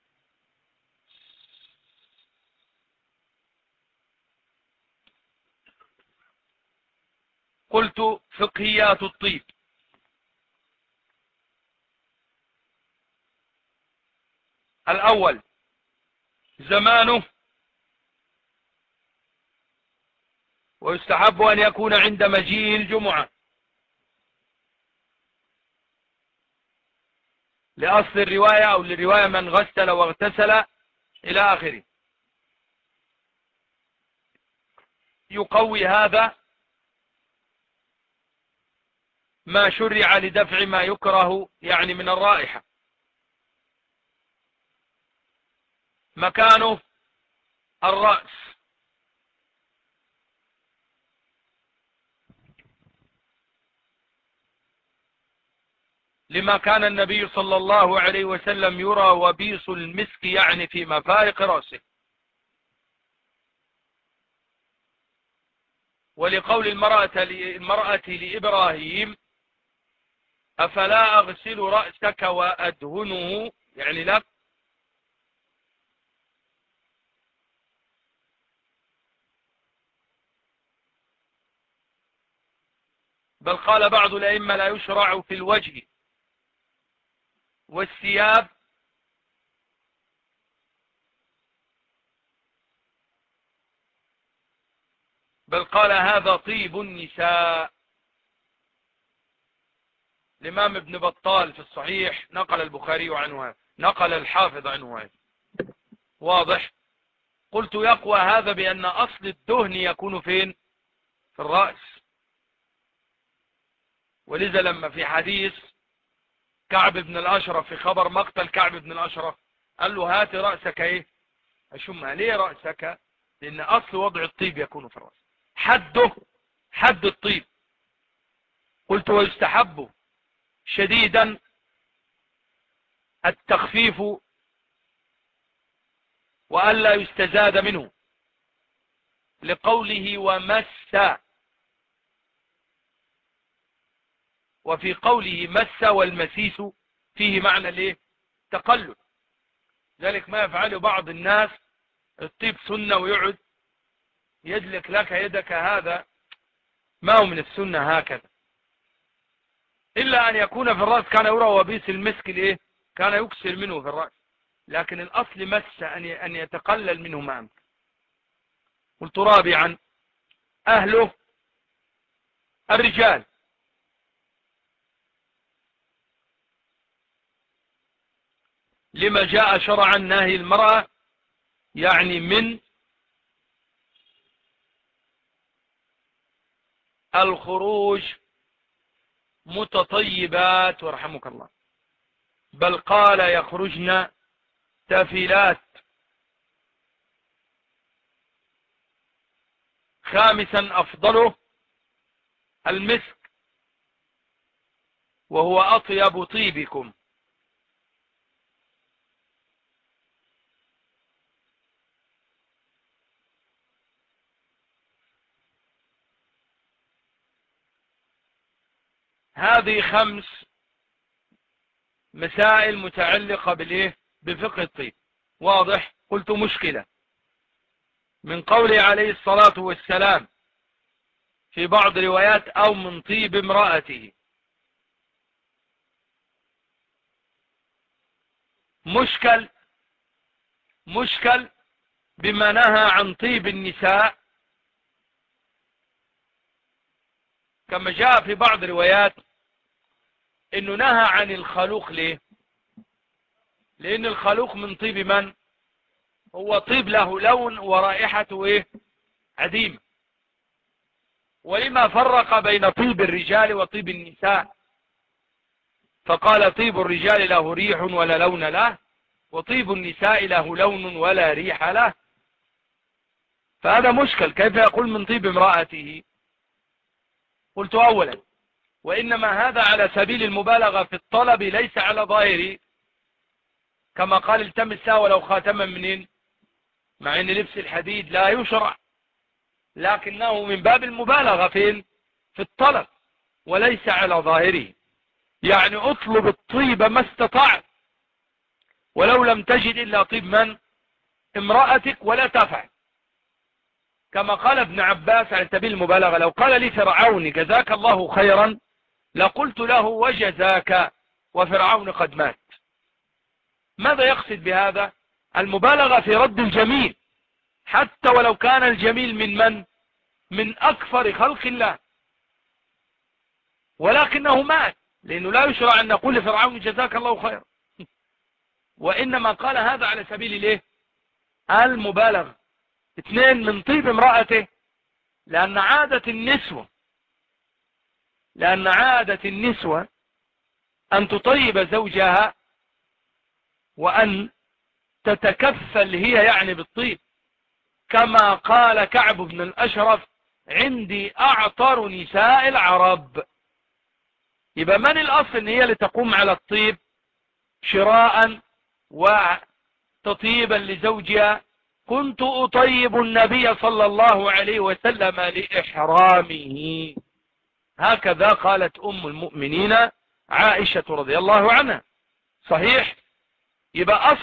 [SPEAKER 1] قلت فقهيات الطيب. الأول زمانه، ويستحب أن يكون عند مجيء الجمعة لأصل الرواية أو للرواية من غسل واغتسل إلى آخره. يقوي هذا ما شرع لدفع ما يكره يعني من الرائحة. مكانه الرأس، لما كان النبي صلى الله عليه وسلم يرى وبيص المسك يعني في مفارق رأسه، ولقول المرأة لإبراهيم أفلا أغسل رأسك وأدهنه يعني لك. بل قال بعض الأئمة لا يشرع في الوجه والثياب بل قال هذا طيب النساء. الإمام ابن بطال في الصحيح نقل البخاري عنه، نقل الحافظ عنه. واضح. قلت يقوى هذا بأن أصل الدهن يكون فين؟ في الرأس. ولذا لما في حديث كعب بن الأشرف في خبر مقتل كعب بن الأشرف قال له هات رأسك ايه أشمها. ليه رأسك؟ لأن أصل وضع الطيب يكون في الرأس، حد الطيب. قلت ويستحب شديدا التخفيف وألا يستزاد منه، لقوله ومس، وفي قوله مس والمسيس فيه معنى الايه؟ تقلل. ذلك ما يفعله بعض الناس، الطيب سنة ويقعد يدلك لك يدك، هذا ما هو من السنة هكذا، إلا أن يكون في الرأس كان يرى وبيس المسك الايه؟ كان يكسر منه في الرأس، لكن الأصل مس أن يتقلل منه ما أمكن. قلت رابعا أهله الرجال، لما جاء شرعا ناهي المرأة يعني من الخروج متطيبات ورحمك الله، بل قال يخرجن تافلات. خامسا أفضله المسك وهو أطيب طيبكم. هذه 5 مسائل متعلقة بالايه؟ بفقه الطيب. واضح. قلت مشكلة من قوله عليه الصلاة والسلام في بعض روايات أو من طيب امرأته، مشكل بما نهى عن طيب النساء، كما جاء في بعض روايات انه نهى عن الخلوق. ليه؟ لان الخلوق من طيب من؟ هو طيب له لون ورائحته ايه؟ عديمة. ولما فرق بين طيب الرجال وطيب النساء، فقال طيب الرجال له ريح ولا لون له، وطيب النساء له لون ولا ريح له. فهذا مشكل، كيف يقول من طيب امرأته؟ قلت أولا وإنما هذا على سبيل المبالغة في الطلب، ليس على ظاهره، كما قال التمسها ولو خاتما منين، مع ان لبس الحديد لا يشرع، لكنه من باب المبالغة فين؟ في الطلب، وليس على ظاهره. يعني اطلب الطيب ما استطعت، ولو لم تجد إلا طيب من امرأتك ولا تفعل. كما قال ابن عباس على سبيل المبالغة: لو قال لي فرعون جزاك الله خيرا لقلت له وجزاك وفرعون قد مات. ماذا يقصد بهذا؟ المبالغة في رد الجميل، حتى ولو كان الجميل من أكثر خلق الله، ولكنه مات، لأنه لا يشرع أن نقول لفرعون جزاك الله خيرا. وإنما قال هذا على سبيل الايه؟ المبالغة. 2، من طيب امرأته، لأن عادة النسوة أن تطيب زوجها وأن تتكفل هي يعني بالطيب، كما قال كعب بن الأشرف: عندي أعطر نساء العرب. يبقى من الأصل ان هي اللي تقوم على الطيب شراء وتطيبا لزوجها؟ كنت أطيب النبي صلى الله عليه وسلم لإحرامه. هكذا قالت أم المؤمنين عائشة رضي الله عنها. صحيح. يبقى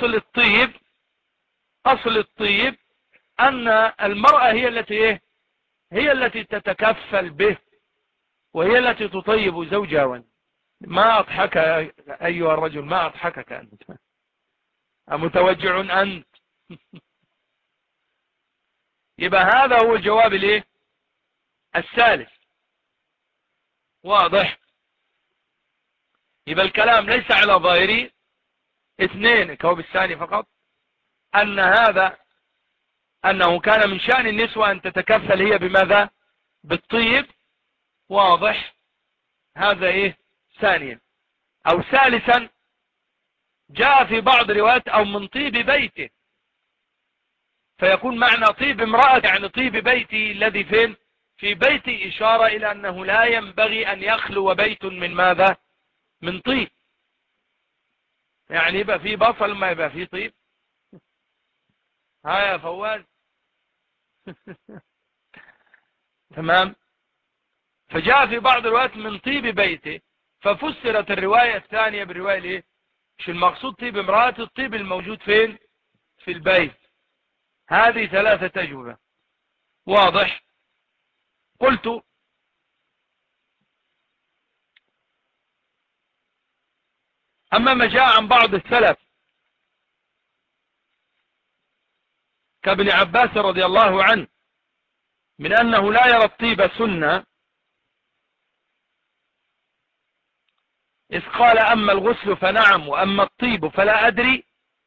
[SPEAKER 1] أصل الطيب أن المرأة هي التي تتكفل به، وهي التي تطيب زوجها. ما أضحك أيها الرجل، ما أضحكك أنت، أمتوجع أنت؟ يبقى هذا هو الجواب الثالث. واضح؟ يبقى الكلام ليس على ظاهري. 2، الجواب الثاني فقط، أنه كان من شأن النسوة أن تتكفل هي بماذا؟ بالطيب. واضح؟ هذا ثانيا. أو ثالثا، جاء في بعض روايات أو من طيب بيته، فيكون معنى طيب امرأة يعني طيب بيتي الذي فين؟ في بيتي، إشارة إلى أنه لا ينبغي أن يخلو بيت من ماذا؟ من طيب. يعني يبقى فيه بصل ما يبقى فيه طيب؟ ها يا فواز؟ تمام. فجاء في بعض الروايات من طيب بيته، ففسرت الرواية الثانية بالرواية مش المقصود طيب امرأة، الطيب الموجود فين؟ في البيت. هذه 3 أجوبة. واضح؟ قلت: أما ما جاء عن بعض السلف كابن عباس رضي الله عنه من أنه لا يرى الطيب سنة، إذ قال: أما الغسل فنعم وأما الطيب فلا أدري.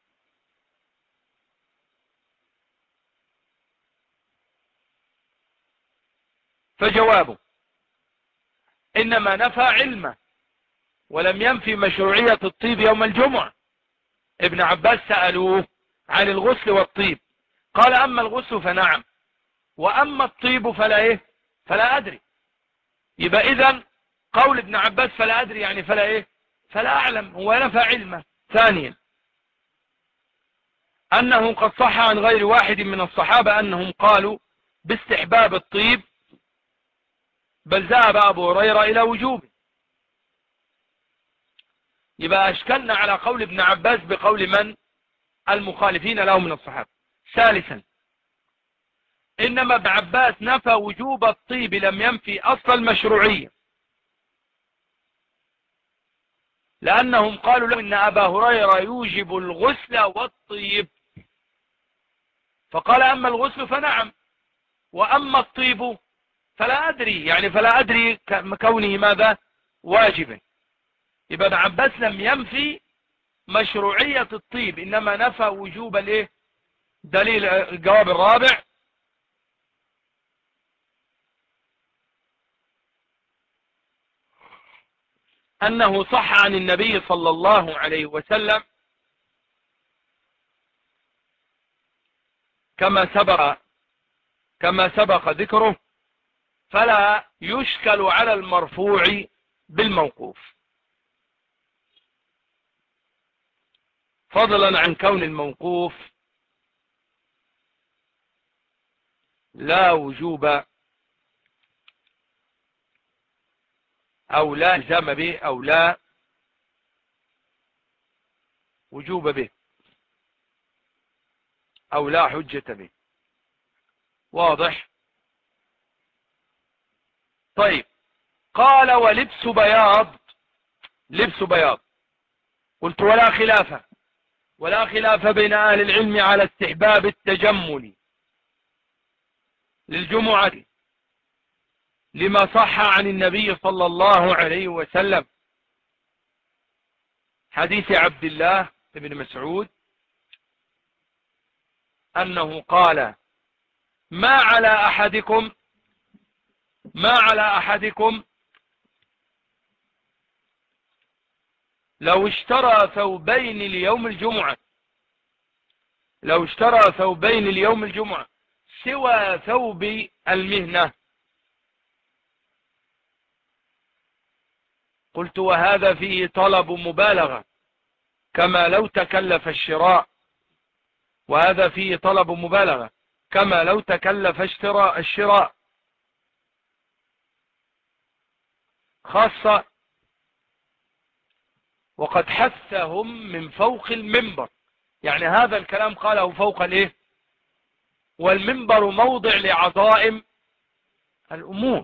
[SPEAKER 1] فجوابه: إنما نفى علمه ولم ينفي مشروعية الطيب يوم الجمعة. ابن عباس سألوه عن الغسل والطيب، قال: أما الغسل فنعم وأما الطيب فلا أدري. يبقى إذن قول ابن عباس فلا أدري يعني فلا أعلم، هو نفى علمه. ثانيا، أنه قد صح عن غير واحد من الصحابة أنهم قالوا باستحباب الطيب، بل ذهب أبو هريرة إلى وجوبه. يبقى أشكلنا على قول ابن عباس بقول من؟ المخالفين له من الصحابة. ثالثا، إنما ابن عباس نفى وجوب الطيب، لم ينفي أصل المشروعية، لأنهم قالوا له إن أبا هريرة يوجب الغسل والطيب، فقال: أما الغسل فنعم وأما الطيب فلا أدري، يعني فلا أدري كونه ماذا؟ واجبا. يبقى ابن عباس لم ينفي مشروعية الطيب، إنما نفى وجوب دليل الجواب الرابع: أنه صح عن النبي صلى الله عليه وسلم كما سبق ذكره، فلا يشكل على المرفوع بالموقوف، فضلا عن كون الموقوف لا وجوب أو لا إلزام به أو لا وجوب به. أو لا حجة به. واضح؟ طيب، قال ولبس بياض. لبس بياض، قلت ولا خلاف بين أهل العلم على استحباب التجمل للجمعة لما صح عن النبي صلى الله عليه وسلم، حديث عبد الله بن مسعود أنه قال: ما على أحدكم لو اشترى ثوبين ليوم الجمعة سوى ثوب المهنة. قلت: وهذا فيه طلب مبالغة كما لو تكلف الشراء خاصة، وقد حثهم من فوق المنبر. يعني هذا الكلام قاله فوق الايه؟ والمنبر موضع لعظائم الأمور.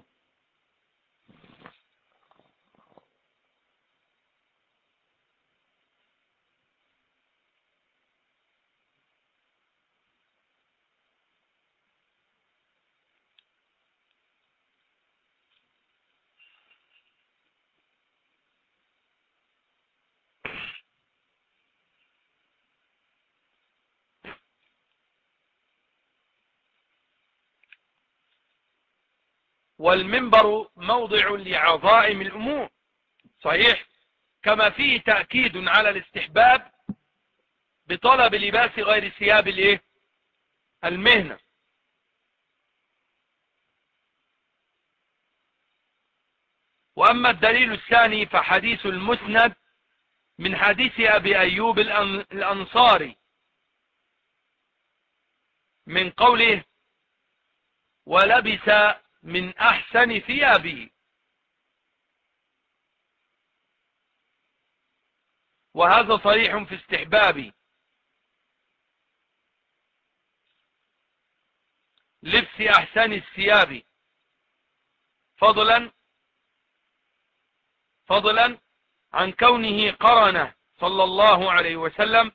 [SPEAKER 1] والمنبر موضع لعظائم الأمور، صحيح، كما فيه تأكيد على الاستحباب بطلب لباس غير ثياب الايه؟ المهنة. وأما الدليل الثاني فحديث المسند من حديث أبي أيوب الأنصاري من قوله: ولبس من أحسن ثيابه. وهذا صريح في استحباب لبس أحسن الثياب، فضلا عن كونه قرن صلى الله عليه وسلم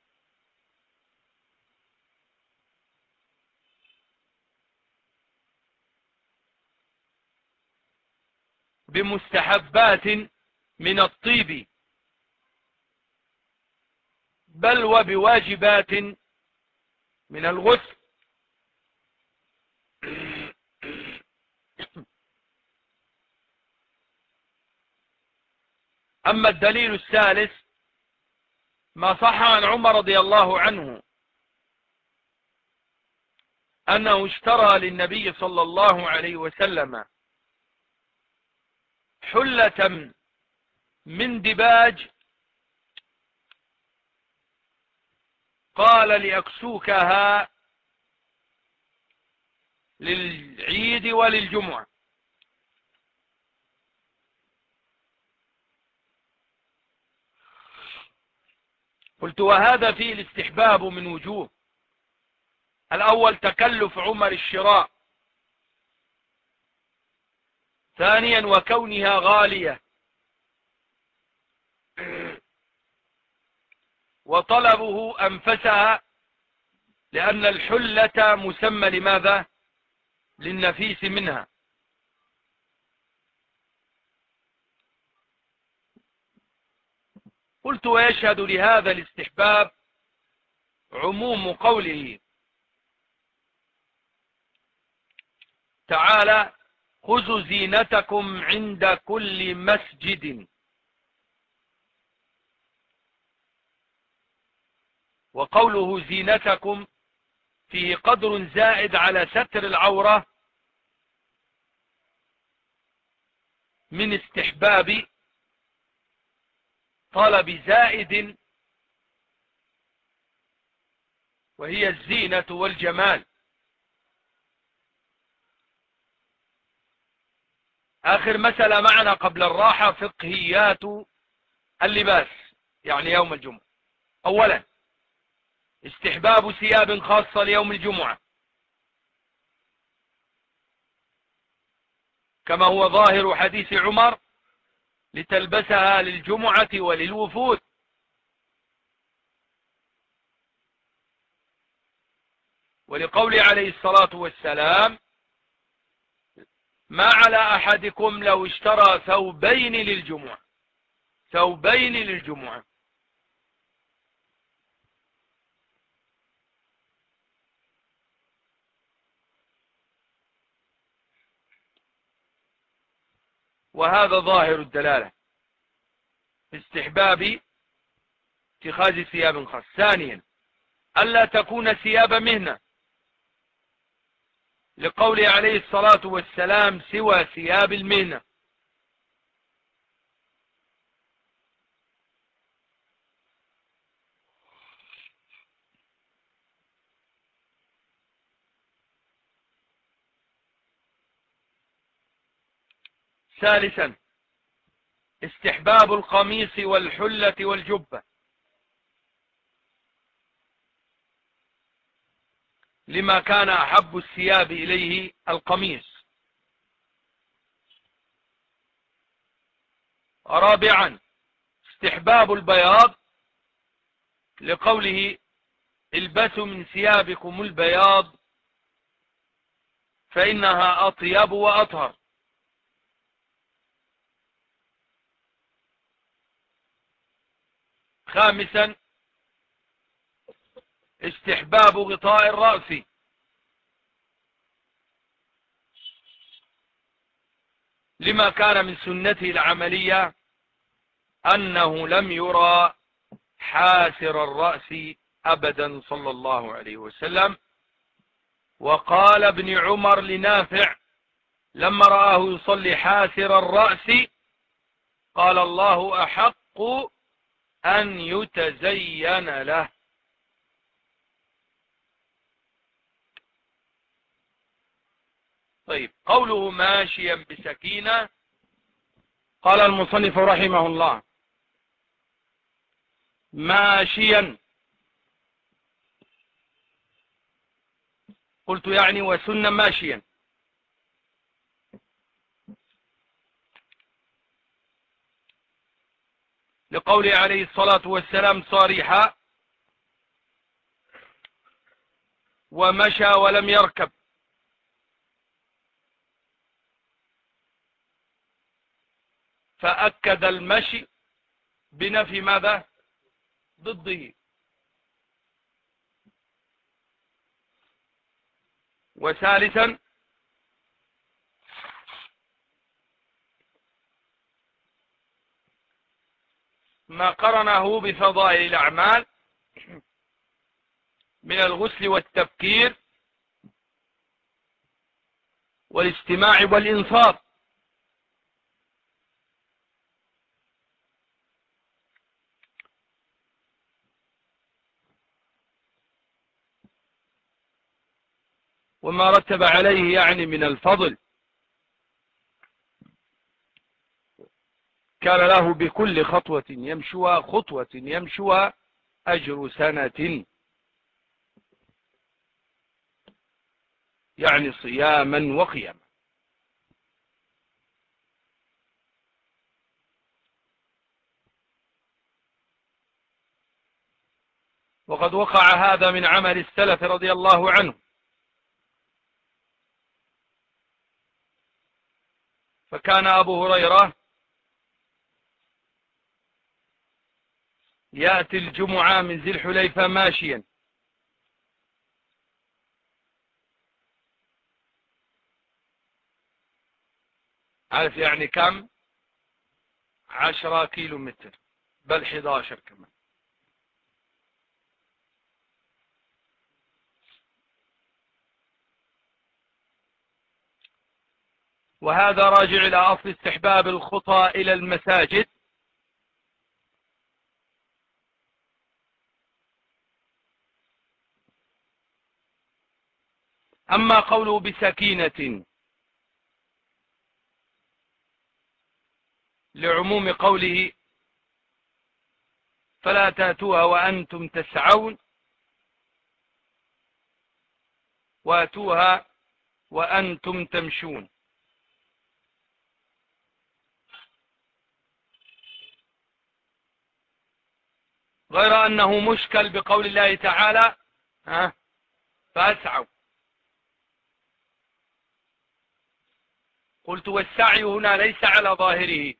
[SPEAKER 1] بمستحبات من الطيب، بل وبواجبات من الغسل. أما الدليل الثالث ما صح عن عمر رضي الله عنه أنه اشترى للنبي صلى الله عليه وسلم حلة من دباج، قال: لأكسوكها للعيد وللجمعة. قلت: وهذا فيه الاستحباب من وجوه. الأول تكلف عمر الشراء، ثانيا وكونها غالية، وطلبه أنفسها لأن الحلة مسمى لماذا؟ للنفيس منها. قلت: ويشهد لهذا الاستحباب عموم قوله تعالى: خذوا زينتكم عند كل مسجد. وقوله زينتكم فيه قدر زائد على ستر العورة من استحباب طلب زائد، وهي الزينة والجمال. آخر مسألة معنا قبل الراحة فقهيات اللباس، يعني يوم الجمعة. أولا، استحباب ثياب خاصة ليوم الجمعة كما هو ظاهر حديث عمر لتلبسها للجمعة وللوفود. ولقول عليه الصلاة والسلام ما على أحدكم لو اشترى ثوبين للجمعة، ثوبين للجمعة. وهذا ظاهر الدلالة في استحباب اتخاذ ثياب خاص. ثانيا ألا تكون ثياب مهنة لقوله عليه الصلاة والسلام سوى ثياب المهنة. ثالثا استحباب القميص والحلة والجبة لما كان أحب الثياب إليه القميص. رابعا استحباب البياض لقوله البسوا من ثيابكم البياض فإنها أطيب وأطهر. خامسا استحباب غطاء الرأس لما كان من سنته العملية أنه لم يرى حاسر الرأس أبدا صلى الله عليه وسلم. وقال ابن عمر لنافع لما رآه يصلي حاسر الرأس قال الله أحق أن يتزين له. طيب قوله ماشيا بسكينة، قال المصنف رحمه الله ماشيا، قلت يعني وسن ماشيا، لقوله عليه الصلاة والسلام صريحا ومشى ولم يركب. فأكد المشي بنفي ماذا؟ ضده. وثالثا ما قرنه بفضائل الأعمال من الغسل والتبكير والاستماع والإنصات. وما رتب عليه يعني من الفضل، كان له بكل خطوة يمشوها أجر سنة، يعني صياما وقياما. وقد وقع هذا من عمل السلف رضي الله عنه، فكان أبو هريرة يأتي الجمعة من ذي الحليفة ماشيا، عارف يعني كم؟ 10 كيلو متر، بل 11 كمان. وهذا راجع إلى أصل استحباب الخطى إلى المساجد، أما قوله بسكينة لعموم قوله فلا تأتوها وأنتم تسعون، واتوها وأنتم تمشون. غير أنه مشكل بقول الله تعالى فأسعوا. قلت والسعي هنا ليس على ظاهره،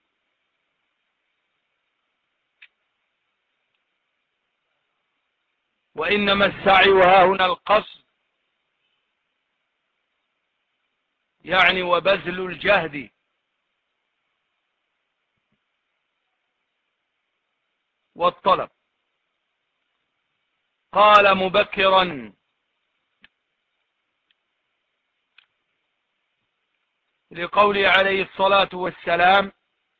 [SPEAKER 1] وإنما السعي ها هنا القصد، يعني وبذل الجهد. والطلب. قال مبكرا لقوله عليه الصلاة والسلام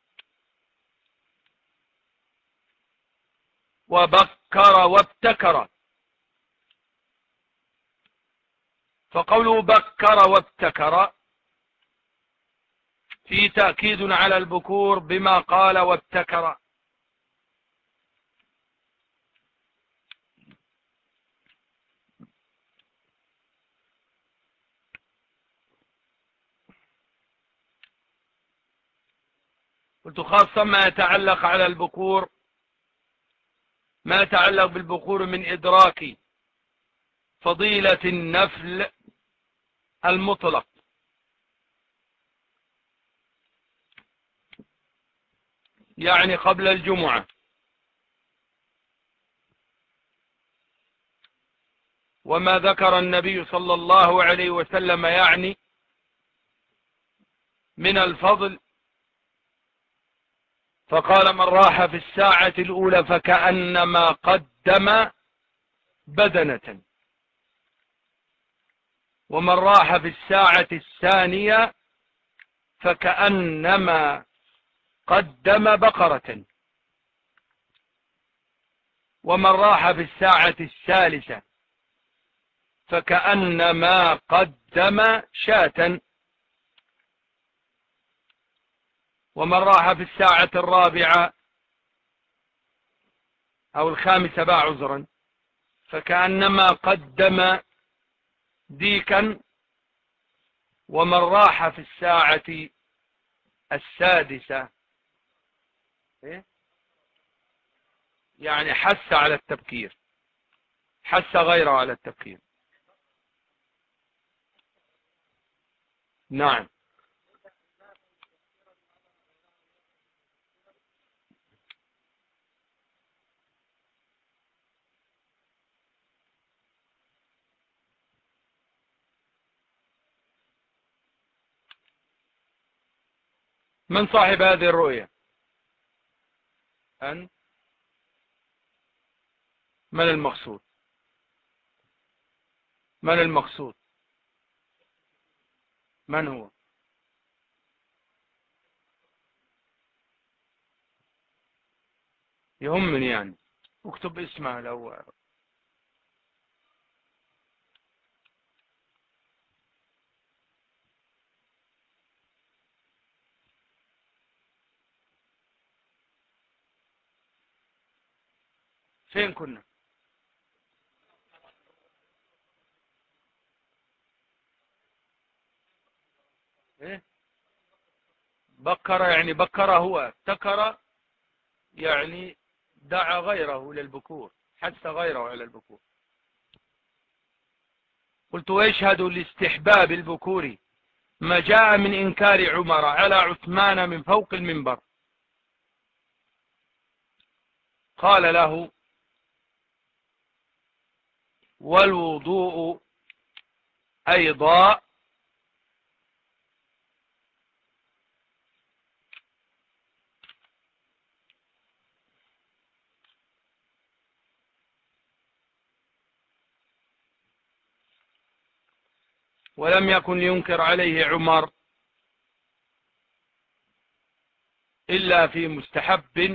[SPEAKER 1] وبكر وابتكر. فقوله بكر وابتكر في تأكيد على البكور بما قال وابتكر. قلت خاصة ما يتعلق على البكور، ما يتعلق بالبكور من إدراك فضيلة النفل المطلق، يعني قبل الجمعة، وما ذكر النبي صلى الله عليه وسلم يعني من الفضل. فقال من راح في الساعة الأولى فكأنما قدم بدنة، ومن راح في الساعة الثانية فكأنما قدم بقرة، ومن راح في الساعة الثالثة فكأنما قدم شاة، ومن راح في الساعة الرابعة أو الخامسة عذرا فكأنما قدم ديكا، ومن راح في الساعة السادسة يعني حث على التبكير، حث غيره على التبكير. نعم. من صاحب هذه الرؤية؟ أن من المقصود؟ من المقصود؟ من هو؟ يهمني يعني، اكتب اسمه لو. فين كنا؟ ايه بكر يعني بكر هو، ابتكر يعني دعا غيره للبكور، حث غيره على البكور. قلت ويشهد لاستحباب البكور ما جاء من إنكار عمر على عثمان من فوق المنبر. قال له والوضوء أيضا ولم يكن ينكر عليه عمر إلا في مستحب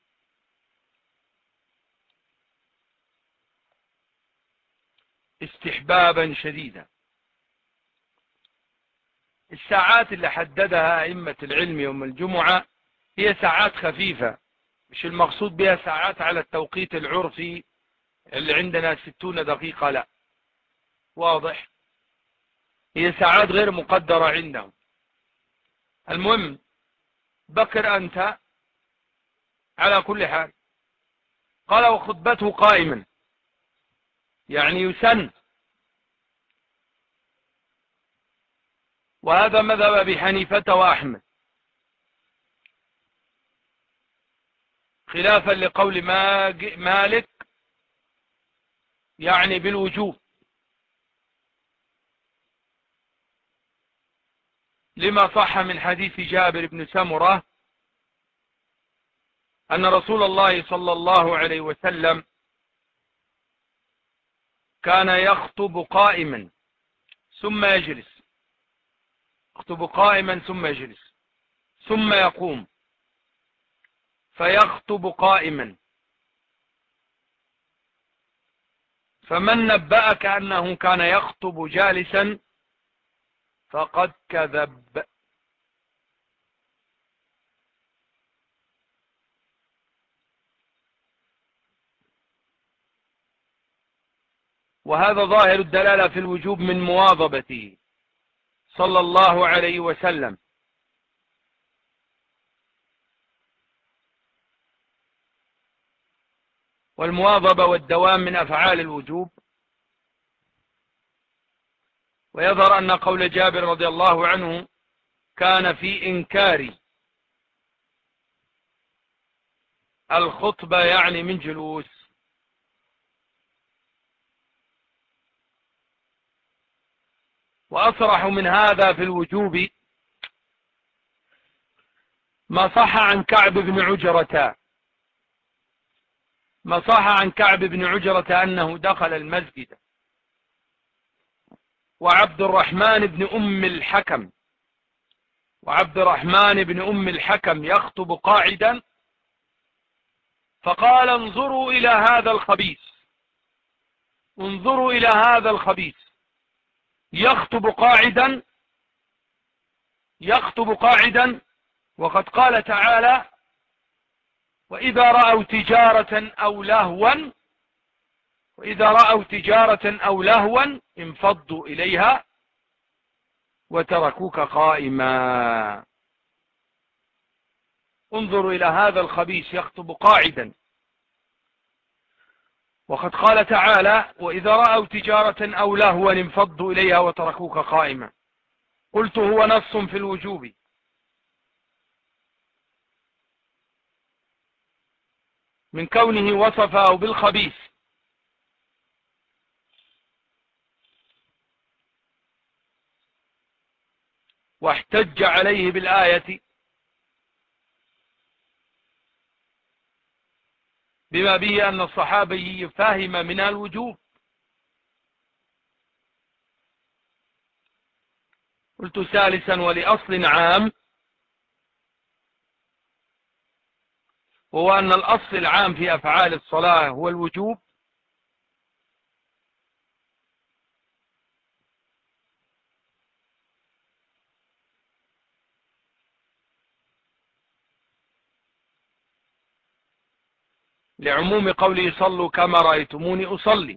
[SPEAKER 1] استحبابا شديدا. الساعات اللي حددها أئمة العلم يوم الجمعة هي ساعات خفيفة، مش المقصود بها ساعات على التوقيت العرفي اللي عندنا 60 دقيقة، لا، واضح. هي ساعات غير مقدرة عندهم. المهم بكر أنت على كل حال. قال وخطبته قائما، يعني يسن، وهذا مذهب أبي حنيفة وأحمد، خلافا لقول مالك يعني بالوجوب، لما صح من حديث جابر بن سمرة أن رسول الله صلى الله عليه وسلم كان يخطب قائما ثم يجلس، يخطب قائما ثم يجلس ثم يقوم فيخطب قائما، فمن نبأك أنه كان يخطب جالسا فقد كذب. وهذا ظاهر الدلالة في الوجوب من مواظبته صلى الله عليه وسلم. والمواظبة والدوام من أفعال الوجوب. ويظهر أن قول جابر رضي الله عنه كان في إنكار الخطبة يعني من جلوس. وأصرح من هذا في الوجوب ما صح عن كعب بن عجرة، ما صح عن كعب بن عجرة أنه دخل المسجد وعبد الرحمن بن أم الحكم يخطب قاعدا، فقال انظروا إلى هذا الخبيث، انظروا إلى هذا الخبيث يخطب قاعدا وقد قال تعالى وإذا رأوا تجارة أو لهوا انفضوا إليها وتركوك قائما. انظروا إلى هذا الخبيث يخطب قاعدا وقد قال تعالى وإذا رأوا تجارة أو لهوا انفضوا إليها وتركوك قائما. قلت هو نص في الوجوب، من كونه وصفه بالخبيث، واحتج عليه بالآية بما به أن الصحابي فهم منها الوجوب. قلت ثالثا ولأصل عام، وهو أن الأصل العام في أفعال الصلاة هو الوجوب، لعموم قوله صلوا كما رأيتموني أصلي.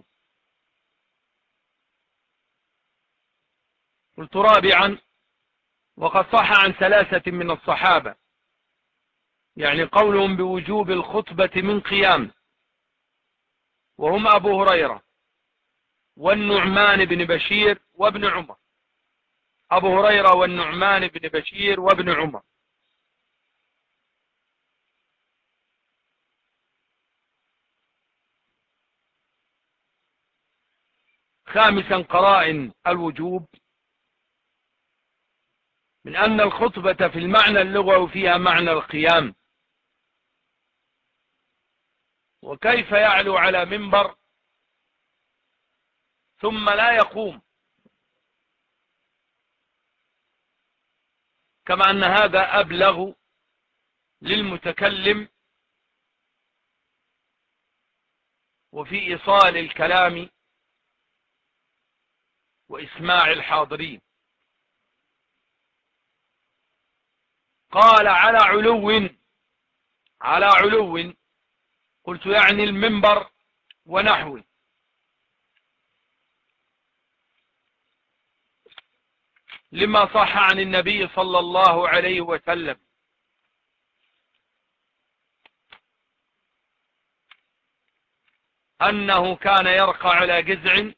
[SPEAKER 1] قلت رابعا وقد صح عن 3 من الصحابة، يعني قولهم بوجوب الخطبة من قيام، وهم أبو هريرة والنعمان بن بشير وابن عمر، أبو هريرة والنعمان بن بشير وابن عمر. خامسا قرائن الوجوب من أن الخطبة في المعنى اللغوي فيها معنى القيام، وكيف يعلو على منبر ثم لا يقوم، كما أن هذا أبلغ للمتكلم وفي إيصال الكلام وإسماع الحاضرين. قال على علو، قلت يعني المنبر ونحوه. لما صح عن النبي صلى الله عليه وسلم أنه كان يرقى على جذع،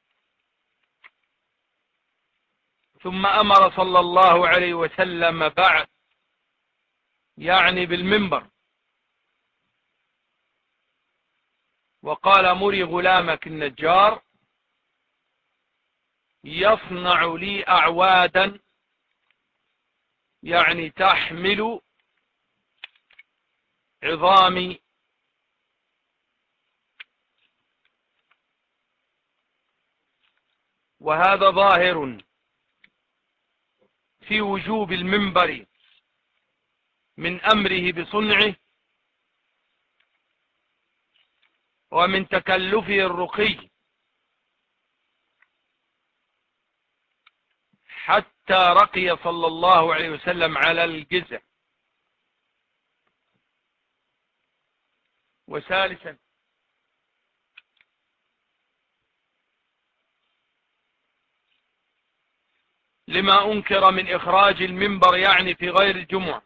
[SPEAKER 1] ثم أمر صلى الله عليه وسلم بعد يعني بالمنبر وقال: مري غلامك النجار يصنع لي أعوادا يعني تحمل عظامي وهذا ظاهر في وجوب المنبر من أمره بصنعه ومن تكلفه الرقي حتى رقي صلى الله عليه وسلم على الجزع. وثالثا لما أنكر من إخراج المنبر يعني في غير الجمعة،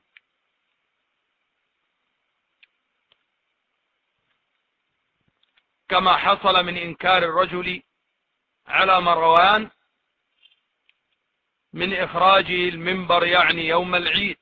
[SPEAKER 1] كما حصل من إنكار الرجل على مروان من إخراجه المنبر يعني يوم العيد.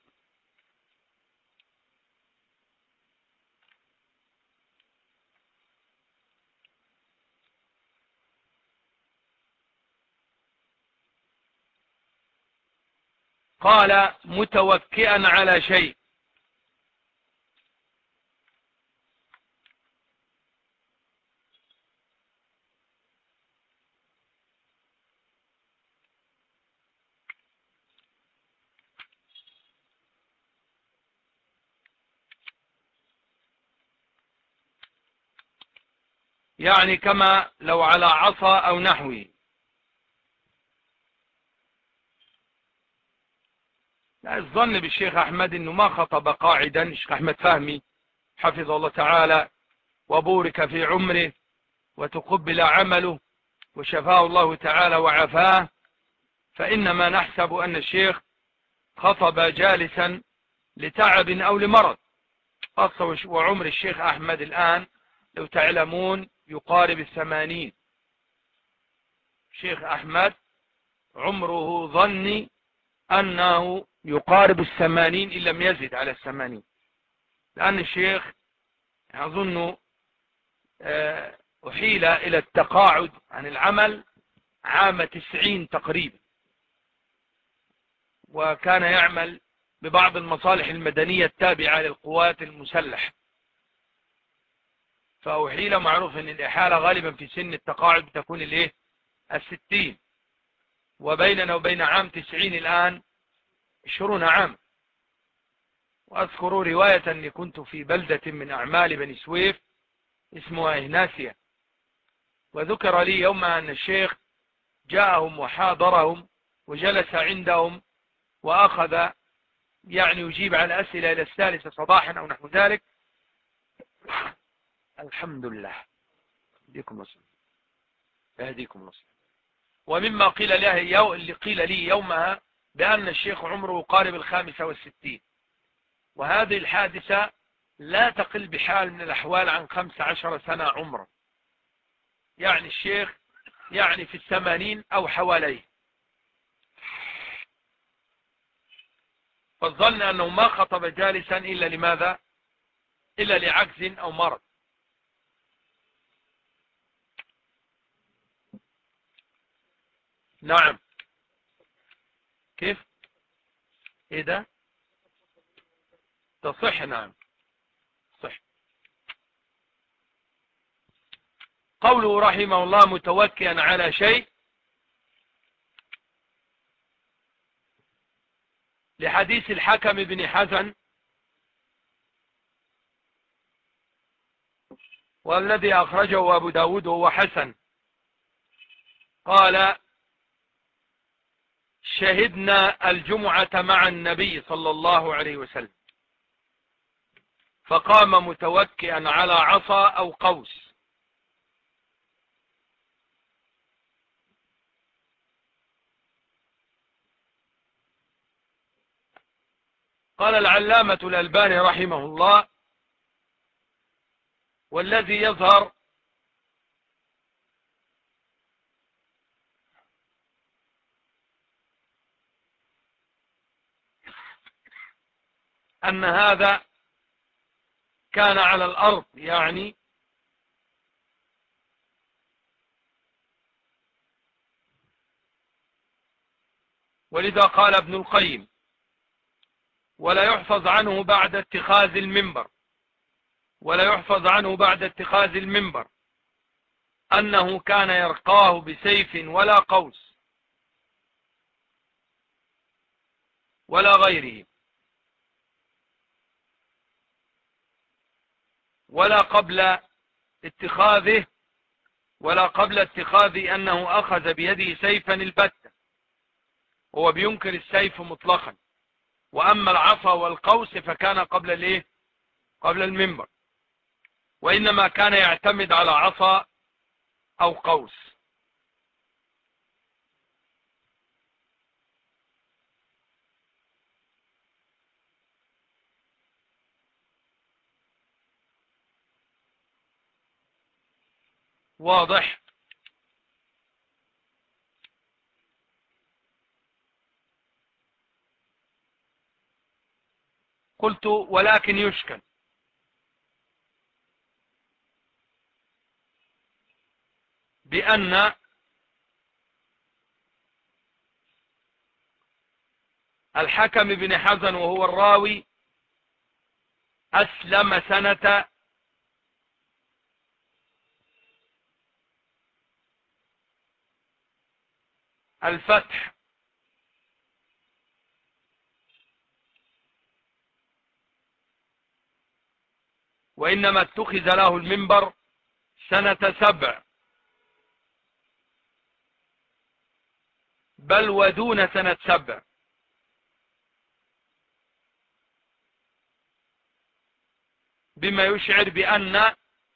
[SPEAKER 1] قال: متوكئا على شيء. يعني كما لو على عصا أو نحوه. الظن بالشيخ أحمد أنه ما خطب قاعدا، الشيخ أحمد فهمي حفظه الله تعالى وبورك في عمره وتقبل عمله وشفاه الله تعالى وعفاه، فإنما نحسب أن الشيخ خطب جالسا لتعب أو لمرض، وعمر الشيخ أحمد الآن لو تعلمون يقارب 80. الشيخ أحمد عمره ظني أنه يقارب 80 إن لم يزد على 80، لأن الشيخ أظن أحيل إلى التقاعد عن العمل عام 90 تقريبا، وكان يعمل ببعض المصالح المدنية التابعة للقوات المسلحة، فأحيل. معروف أن الإحالة غالبا في سن التقاعد بتكون 60، وبيننا وبين عام 90 الآن 20 عام. وأذكر رواية أني كنت في بلدة من أعمال بني سويف اسمها إهناسيا، وذكر لي يومها أن الشيخ جاءهم وحاضرهم وجلس عندهم وأخذ يعني يجيب على الأسئلة إلى 3 صباحا أو نحو ذلك. الحمد لله. يهديكم نصر. ومما قيل لي يومها بأن الشيخ عمره قارب 65، وهذه الحادثة لا تقل بحال من الأحوال عن 15 سنة عمره، يعني الشيخ يعني في 80 أو حواليه، فالظن أنه ما خطب جالسا إلا لماذا؟ إلا لعجز أو مرض. نعم. كيف؟ إيه ده؟ تصح. نعم صح. قوله رحمه الله متوكئا على شيء، لحديث الحكم بن حزن والذي أخرجه أبو داود وهو حسن، قال: شهدنا الجمعة مع النبي صلى الله عليه وسلم فقام متوكئا على عصا أو قوس. قال العلامة الألباني رحمه الله: والذي يظهر أن هذا كان على الأرض، يعني ولذا قال ابن القيم: ولا يحفظ عنه بعد اتخاذ المنبر، ولا يحفظ عنه بعد اتخاذ المنبر أنه كان يرقاه بسيف ولا قوس ولا غيره، ولا قبل اتخاذه، ولا قبل اتخاذه أنه أخذ بيده سيفا البتة، هو بينكر السيف مطلقا. وأما العصا والقوس فكان قبل الايه؟ قبل المنبر، وإنما كان يعتمد على عصا أو قوس. واضح؟ قلت: ولكن يشكل بأن الحكم بن حزن وهو الراوي أسلم سنة الفتح، وإنما اتخذ له المنبر سنة 7، بل ودون سنة 7، بما يشعر بأن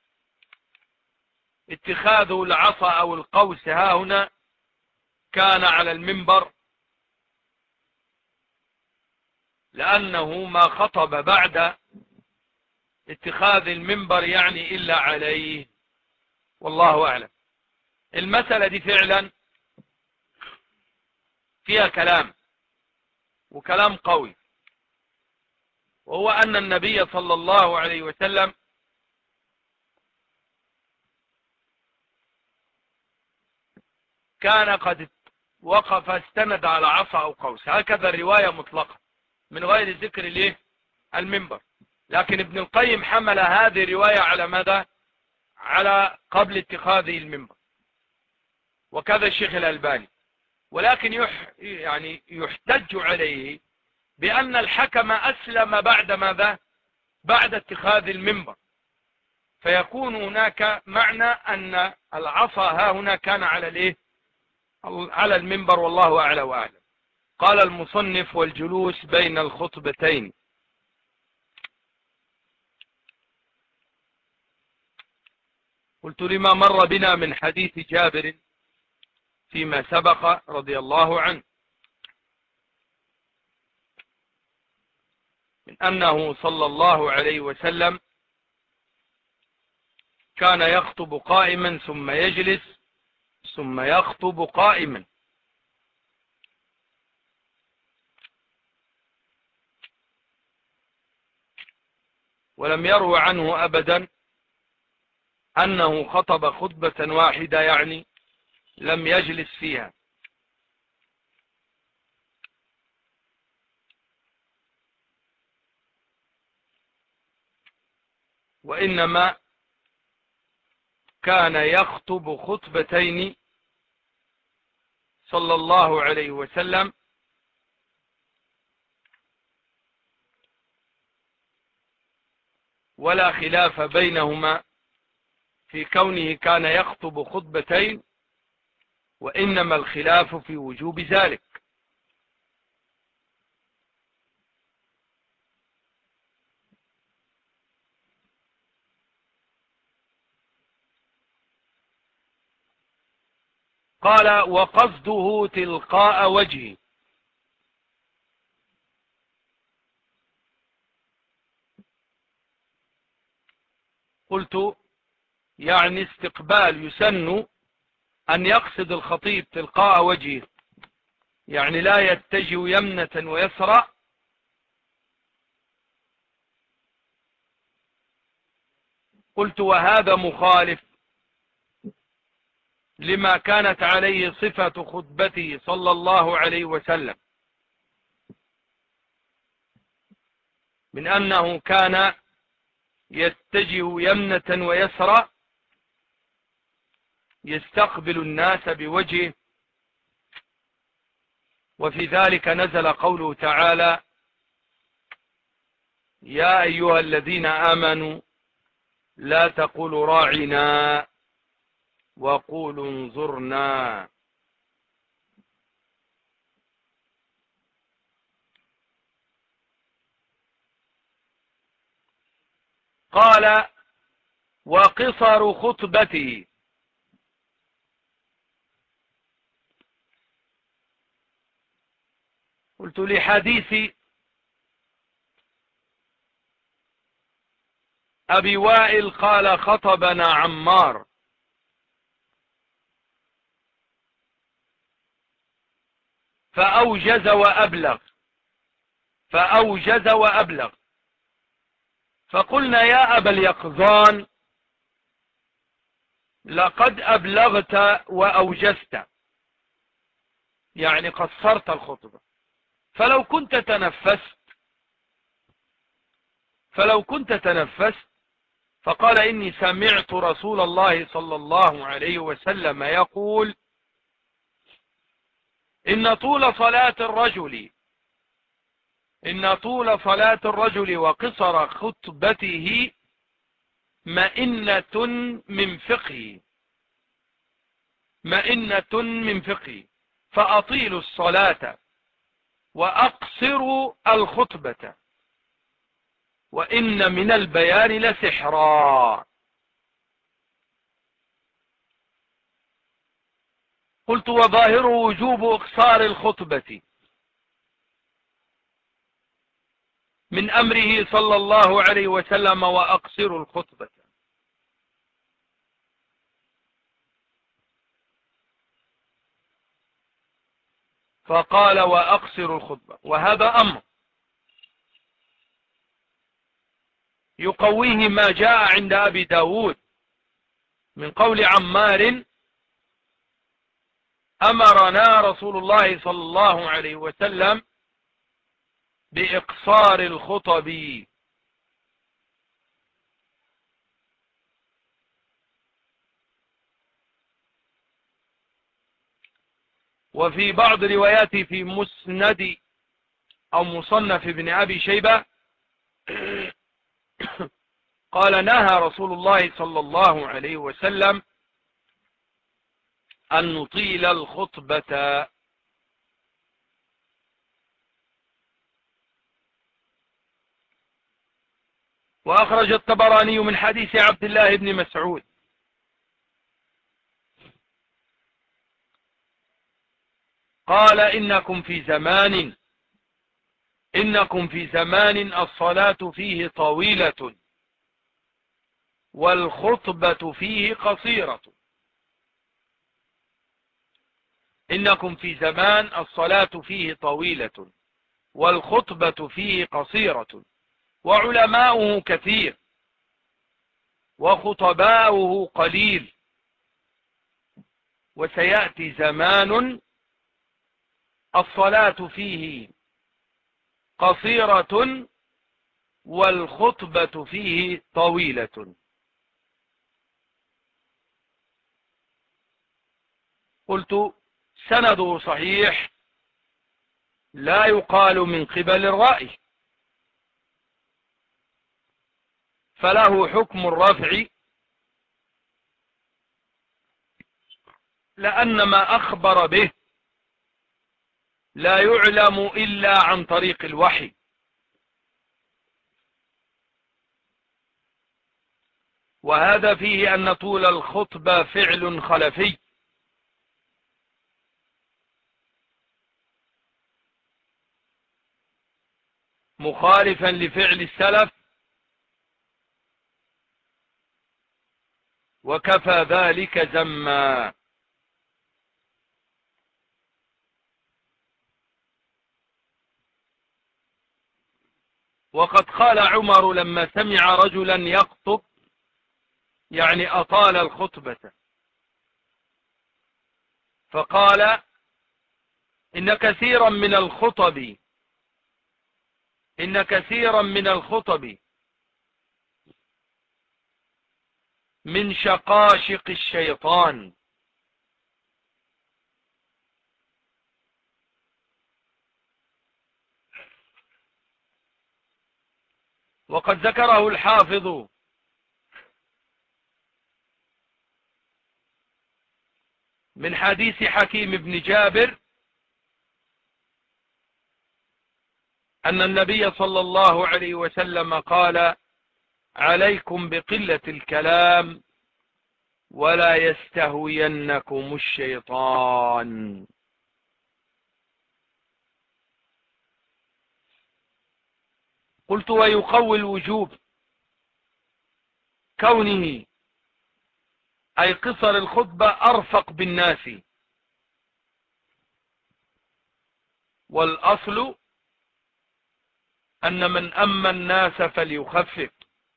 [SPEAKER 1] اتخاذه العصا أو القوس ها هنا كان على المنبر، لأنه ما خطب بعد اتخاذ المنبر يعني إلا عليه، والله أعلم. المسألة دي فعلا فيها كلام، وكلام قوي، وهو أن النبي صلى الله عليه وسلم كان قد وقف استند على عصا أو قوس، هكذا الرواية مطلقة من غير ذكر ليه المنبر. لكن ابن القيم حمل هذه الرواية على ماذا؟ على قبل اتخاذه المنبر، وكذا الشيخ الألباني. ولكن يعني يحتج عليه بأن الحكم أسلم بعد ماذا؟ بعد اتخاذ المنبر، فيكون هناك معنى أن العصا ها هنا كان على الايه؟ على المنبر، والله أعلى وأعلم. قال المصنف: والجلوس بين الخطبتين. قلت: لما مر بنا من حديث جابر فيما سبق رضي الله عنه من أنه صلى الله عليه وسلم كان يخطب قائما ثم يجلس ثم يخطب قائما، ولم يروى عنه أبدا أنه خطب خطبة واحدة، يعني لم يجلس فيها. وإنما كان يخطب خطبتين صلى الله عليه وسلم، ولا خلاف بينهما في كونه كان يخطب خطبتين، وإنما الخلاف في وجوب ذلك. قال: وقصده تلقاء وجهه. قلت يعني استقبال، يسن أن يقصد الخطيب تلقاء وجهه، يعني لا يتجه يمنة ويسرى. قلت وهذا مخالف لما كانت عليه صفة خطبته صلى الله عليه وسلم، من أنه كان يتجه يمنة ويسرى يستقبل الناس بوجهه. وفي ذلك نزل قوله تعالى: يا أيها الذين آمنوا لا تقولوا راعنا وقولوا انظرنا. قال: وقصر خطبته. قلت لحديث أبي وائل قال: خطبنا عمار، فأوجز وأبلغ. فقلنا: يا أبا اليقظان، لقد أبلغت وأوجزت، يعني قصرت الخطبة، فلو كنت تنفست. فقال: إني سمعت رسول الله صلى الله عليه وسلم يقول: إن طول صلاة الرجل وقصر خطبته مئنة من فقهه، فأطيلوا الصلاة وأقصروا الخطبة، وإن من البيان لسحرا. قلت: وظاهره وجوب إقصار الخطبة من أمره صلى الله عليه وسلم: وأقصروا الخطبة. فقال: وأقصروا الخطبة، وهذا أمر يقويه ما جاء عند أبي داود من قول عمار: أمرنا رسول الله صلى الله عليه وسلم بإقصار الخطب. وفي بعض رواياته في مسند أو مصنف ابن أبي شيبة قال: نهى رسول الله صلى الله عليه وسلم أن نطيل الخطبة. وأخرج الطبراني من حديث عبد الله بن مسعود قال: إنكم في زمان الصلاة فيه طويلة والخطبة فيه قصيرة. إنكم في زمان الصلاة فيه طويلة والخطبة فيه قصيرة، وعلماؤه كثير وخطباؤه قليل، وسيأتي زمان الصلاة فيه قصيرة والخطبة فيه طويلة. قلت: سنده صحيح، لا يقال من قبل الرأي، فله حكم الرفع، لأن ما أخبر به لا يعلم إلا عن طريق الوحي. وهذا فيه أن طول الخطبة فعل خلفي، مخالفا لفعل السلف وكفى ذلك ذما. وقد قال عمر لما سمع رجلا يخطب، يعني أطال الخطبة، فقال إن كثيرا من الخطب من شقاشق الشيطان. وقد ذكره الحافظ من حديث حكيم بن جابر أن النبي صلى الله عليه وسلم قال: عليكم بقلة الكلام ولا يستهوينكم الشيطان. قلت: ويقوي الوجوب كونه أي قصر الخطبة أرفق بالناس، والأصل أن من أما الناس فليخفف.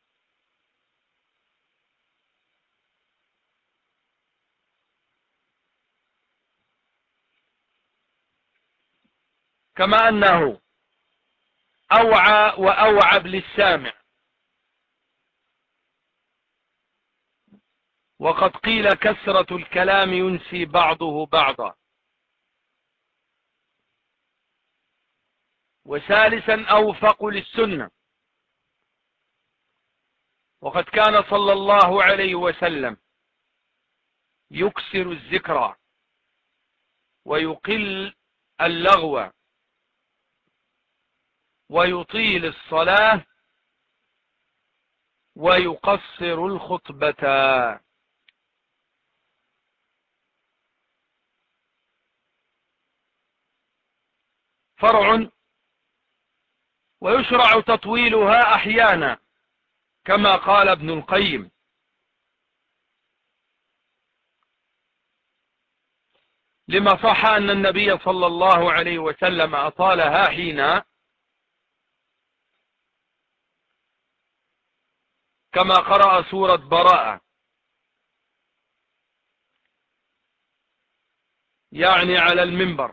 [SPEAKER 1] كما أنه أوعى وأوعب للسامع. وقد قيل: كثرة الكلام ينسي بعضه بعضا. وثالثا أوفق للسنة. وقد كان صلى الله عليه وسلم يكسر الذكر ويقل اللغو ويطيل الصلاة ويقصر الخطبة. فرع: ويشرع تطويلها أحيانا كما قال ابن القيم. لما صح أن النبي صلى الله عليه وسلم أطالها حين كما قرأ سورة براءة، يعني على المنبر: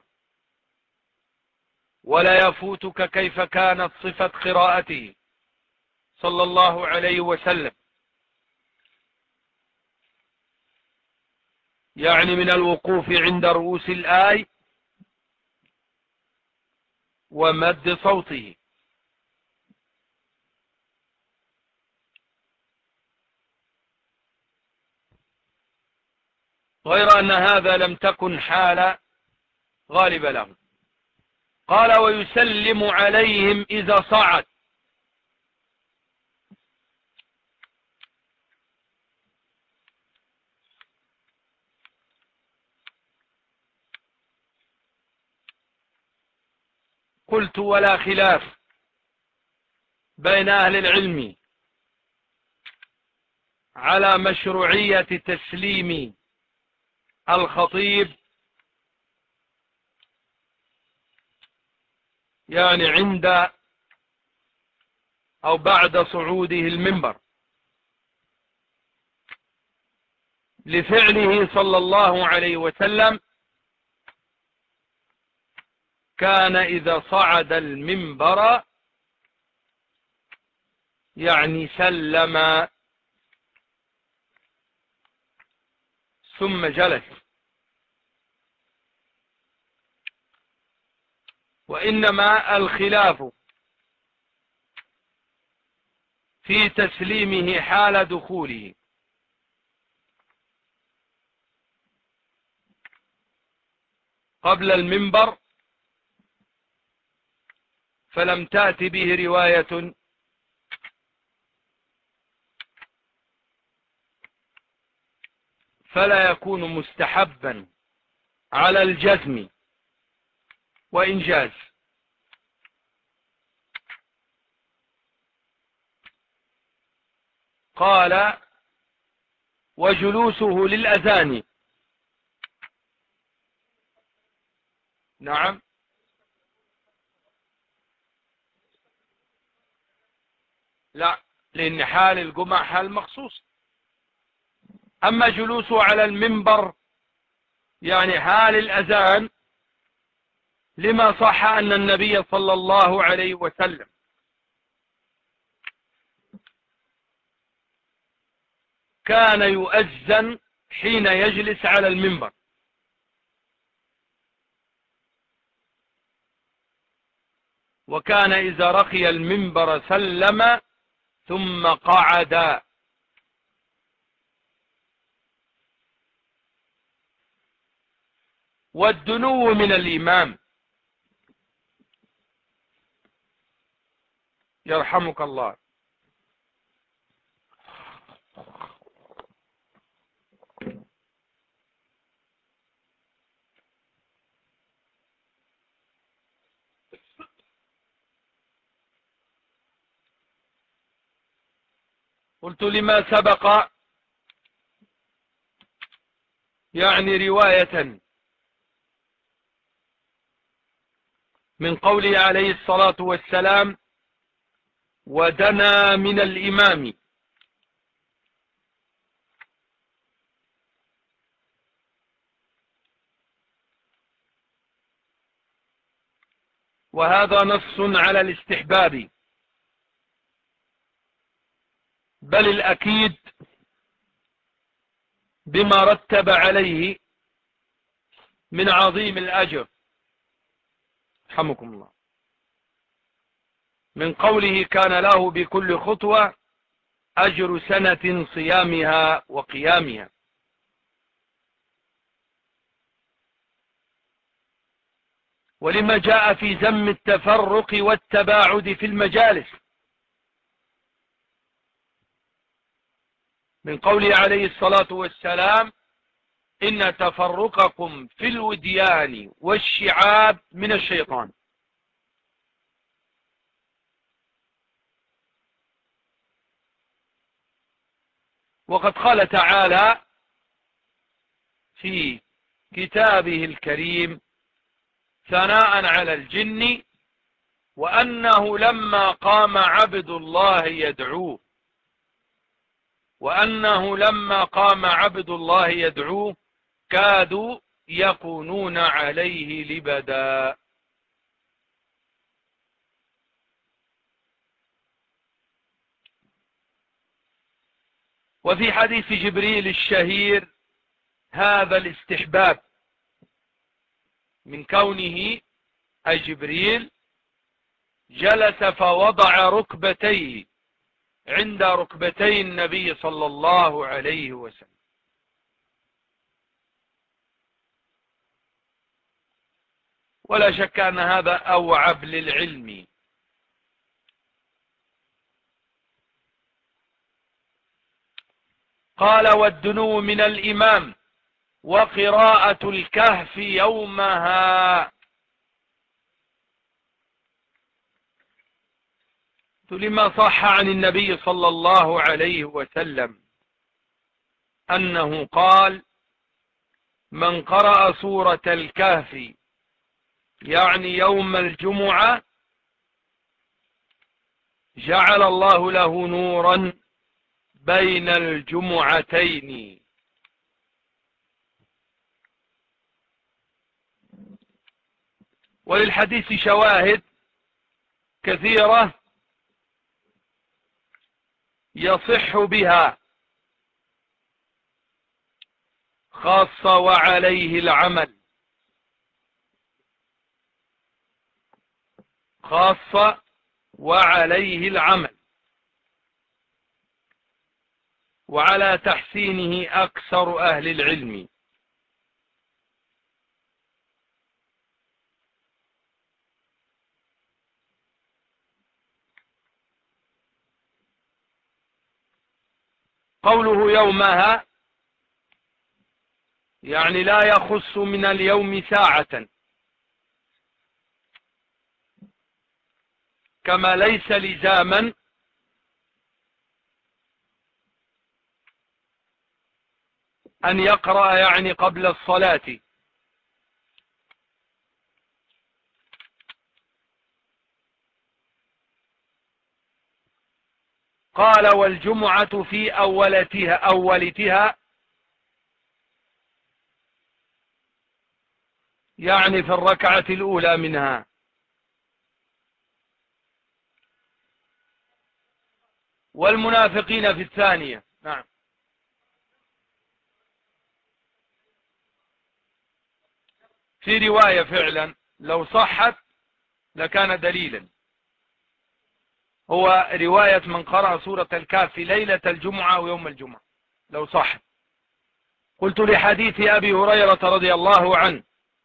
[SPEAKER 1] ولا يفوتك كيف كانت صفة قراءته صلى الله عليه وسلم، يعني من الوقوف عند رؤوس الآي ومد صوته. غير أن هذا لم تكن حال غالب له. قال: ويسلم عليهم إذا صعد. قلت: ولا خلاف بين أهل العلم على مشروعية تسليم الخطيب، يعني عند أو بعد صعوده المنبر، لفعله صلى الله عليه وسلم كان إذا صعد المنبر يعني سلم ثم جلس. وإنما الخلاف في تسليمه حال دخوله، قبل المنبر فلم تأت به رواية فلا يكون مستحبا على الجزم وإنجاز. قال: وجلوسه للأذان. نعم. لا، لأن حال الجمعة حال مخصوص. أما جلوسه على المنبر يعني حال الأذان، لما صح أن النبي صلى الله عليه وسلم كان يؤذن حين يجلس على المنبر، وكان إذا رقي المنبر سلم ثم قعد. والدنو من الإمام، يرحمك الله. قلت لما سبق يعني رواية من قوله عليه الصلاة والسلام ودنا من الإمام، وهذا نص على الاستحباب، بل الأكيد بما رتب عليه من عظيم الأجر، رحمكم الله، من قوله كان له بكل خطوة أجر سنة صيامها وقيامها. ولما جاء في ذم التفرق والتباعد في المجالس، من قوله عليه الصلاة والسلام إن تفرقكم في الوديان والشعاب من الشيطان. وقد قال تعالى في كتابه الكريم ثناء على الجن وأنه لما قام عبد الله يدعوه، وأنه لما قام عبد الله يدعوه كادوا يكونون عليه لبدا. وفي حديث جبريل الشهير هذا الاستحباب من كونه أي جبريل جلس فوضع ركبتيه عند ركبتي النبي صلى الله عليه وسلم. ولا شك أن هذا أوعب للعلم. قال والدنو من الإمام وقراءة الكهف يومها. لما صح عن النبي صلى الله عليه وسلم أنه قال من قرأ سورة الكهف يعني يوم الجمعة جعل الله له نورا بين الجمعتين. وللحديث شواهد كثيرة يصح بها، خاصة وعليه العمل، خاصة وعليه العمل، وعلى تحسينه أكثر أهل العلم. قوله يومها يعني لا يخص من اليوم ساعة، كما ليس لزاما أن يقرأ يعني قبل الصلاة. قال والجمعة في أولتها يعني في الركعة الأولى منها. والمنافقين في الثانية. نعم. في رواية فعلا لو صحت لكان دليلا، هو رواية من قرأ سورة الكهف في ليلة الجمعة ويوم الجمعة لو صحت. قلت لحديث أبي هريرة رضي الله عنه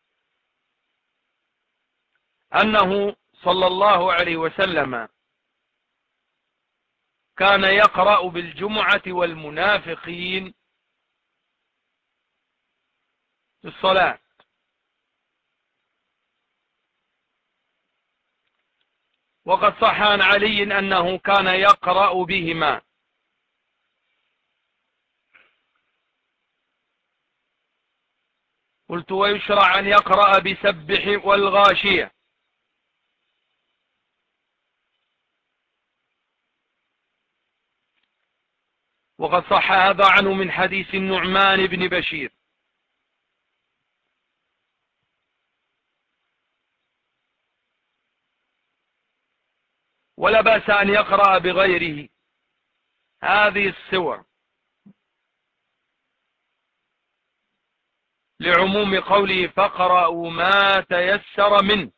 [SPEAKER 1] أنه صلى الله عليه وسلم كان يقرأ بالجمعة والمنافقين في الصلاة. وقد صح عن علي أنه كان يقرأ بهما. قلت ويشرع أن يقرأ بسبح والغاشية. وقد صح هذا عنه من حديث النعمان بن بشير. ولا بأس أن يقرأ بغيره هذه السور لعموم قوله فاقرأوا ما تيسر منه.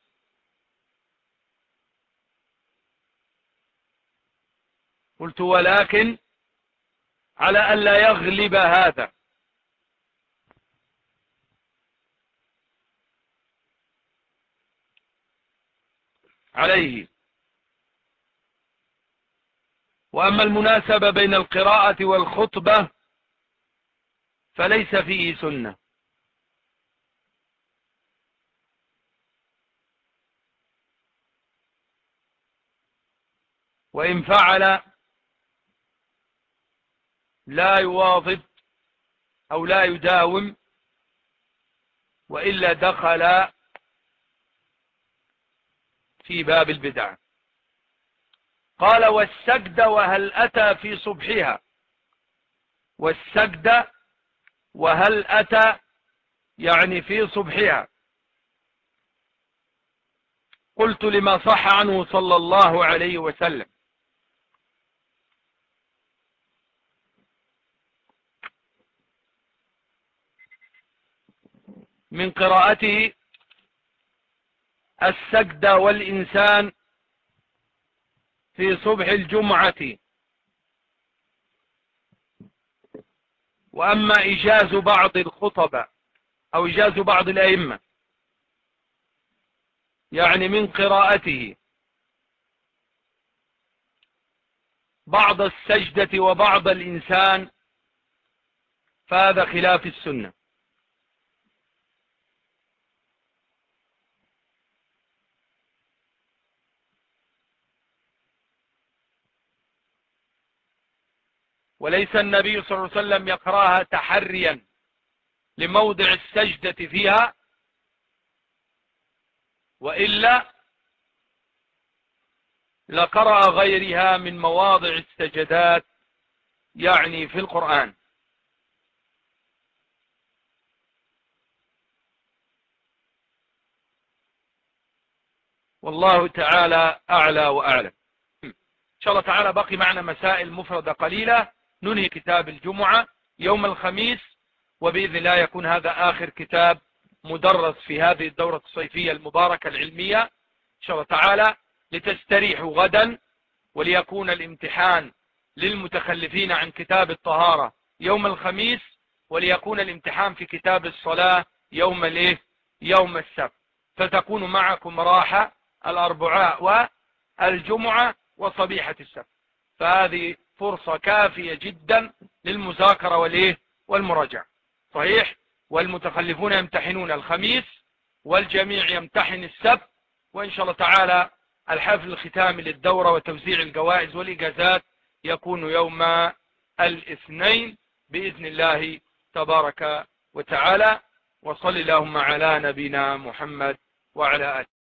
[SPEAKER 1] قلت ولكن على أن لا يغلب هذا عليه. وأما المناسبة بين القراءة والخطبة فليس فيه سنة. وإن فعل لا يواظب أو لا يداوم، وإلا دخل في باب البدع. قال والسجد وهل أتى في صبحها. والسجد وهل أتى يعني في صبحها. قلت لما صح عنه صلى الله عليه وسلم من قراءته السجد والإنسان في صبح الجمعة. وأما إجاز بعض الخطبة أو إجاز بعض الأئمة يعني من قراءته بعض السجدة وبعض الإنسان فهذا خلاف السنة. وليس النبي صلى الله عليه وسلم يقرأها تحريا لموضع السجدة فيها، وإلا لقرأ غيرها من مواضع السجدات يعني في القرآن. والله تعالى أعلى وأعلم. إن شاء الله تعالى باقي معنا مسائل مفردة قليلة، ننهي كتاب الجمعة يوم الخميس، وبإذن الله يكون هذا آخر كتاب مدرس في هذه الدورة الصيفية المباركة العلمية إن شاء الله تعالى، لتستريحوا غدا وليكون الامتحان للمتخلفين عن كتاب الطهارة يوم الخميس، وليكون الامتحان في كتاب الصلاة يوم السبت، فتكون معكم راحة الأربعاء والجمعة وصبيحة السبت. فهذه فرصة كافية جدا للمذاكرة والمراجعة. صحيح. والمتخلفون يمتحنون الخميس والجميع يمتحن السبت، وإن شاء الله تعالى الحفل الختامي للدورة وتوزيع الجوائز والإجازات يكون يوم الاثنين بإذن الله تبارك وتعالى. وصل اللهم على نبينا محمد وعلى آله.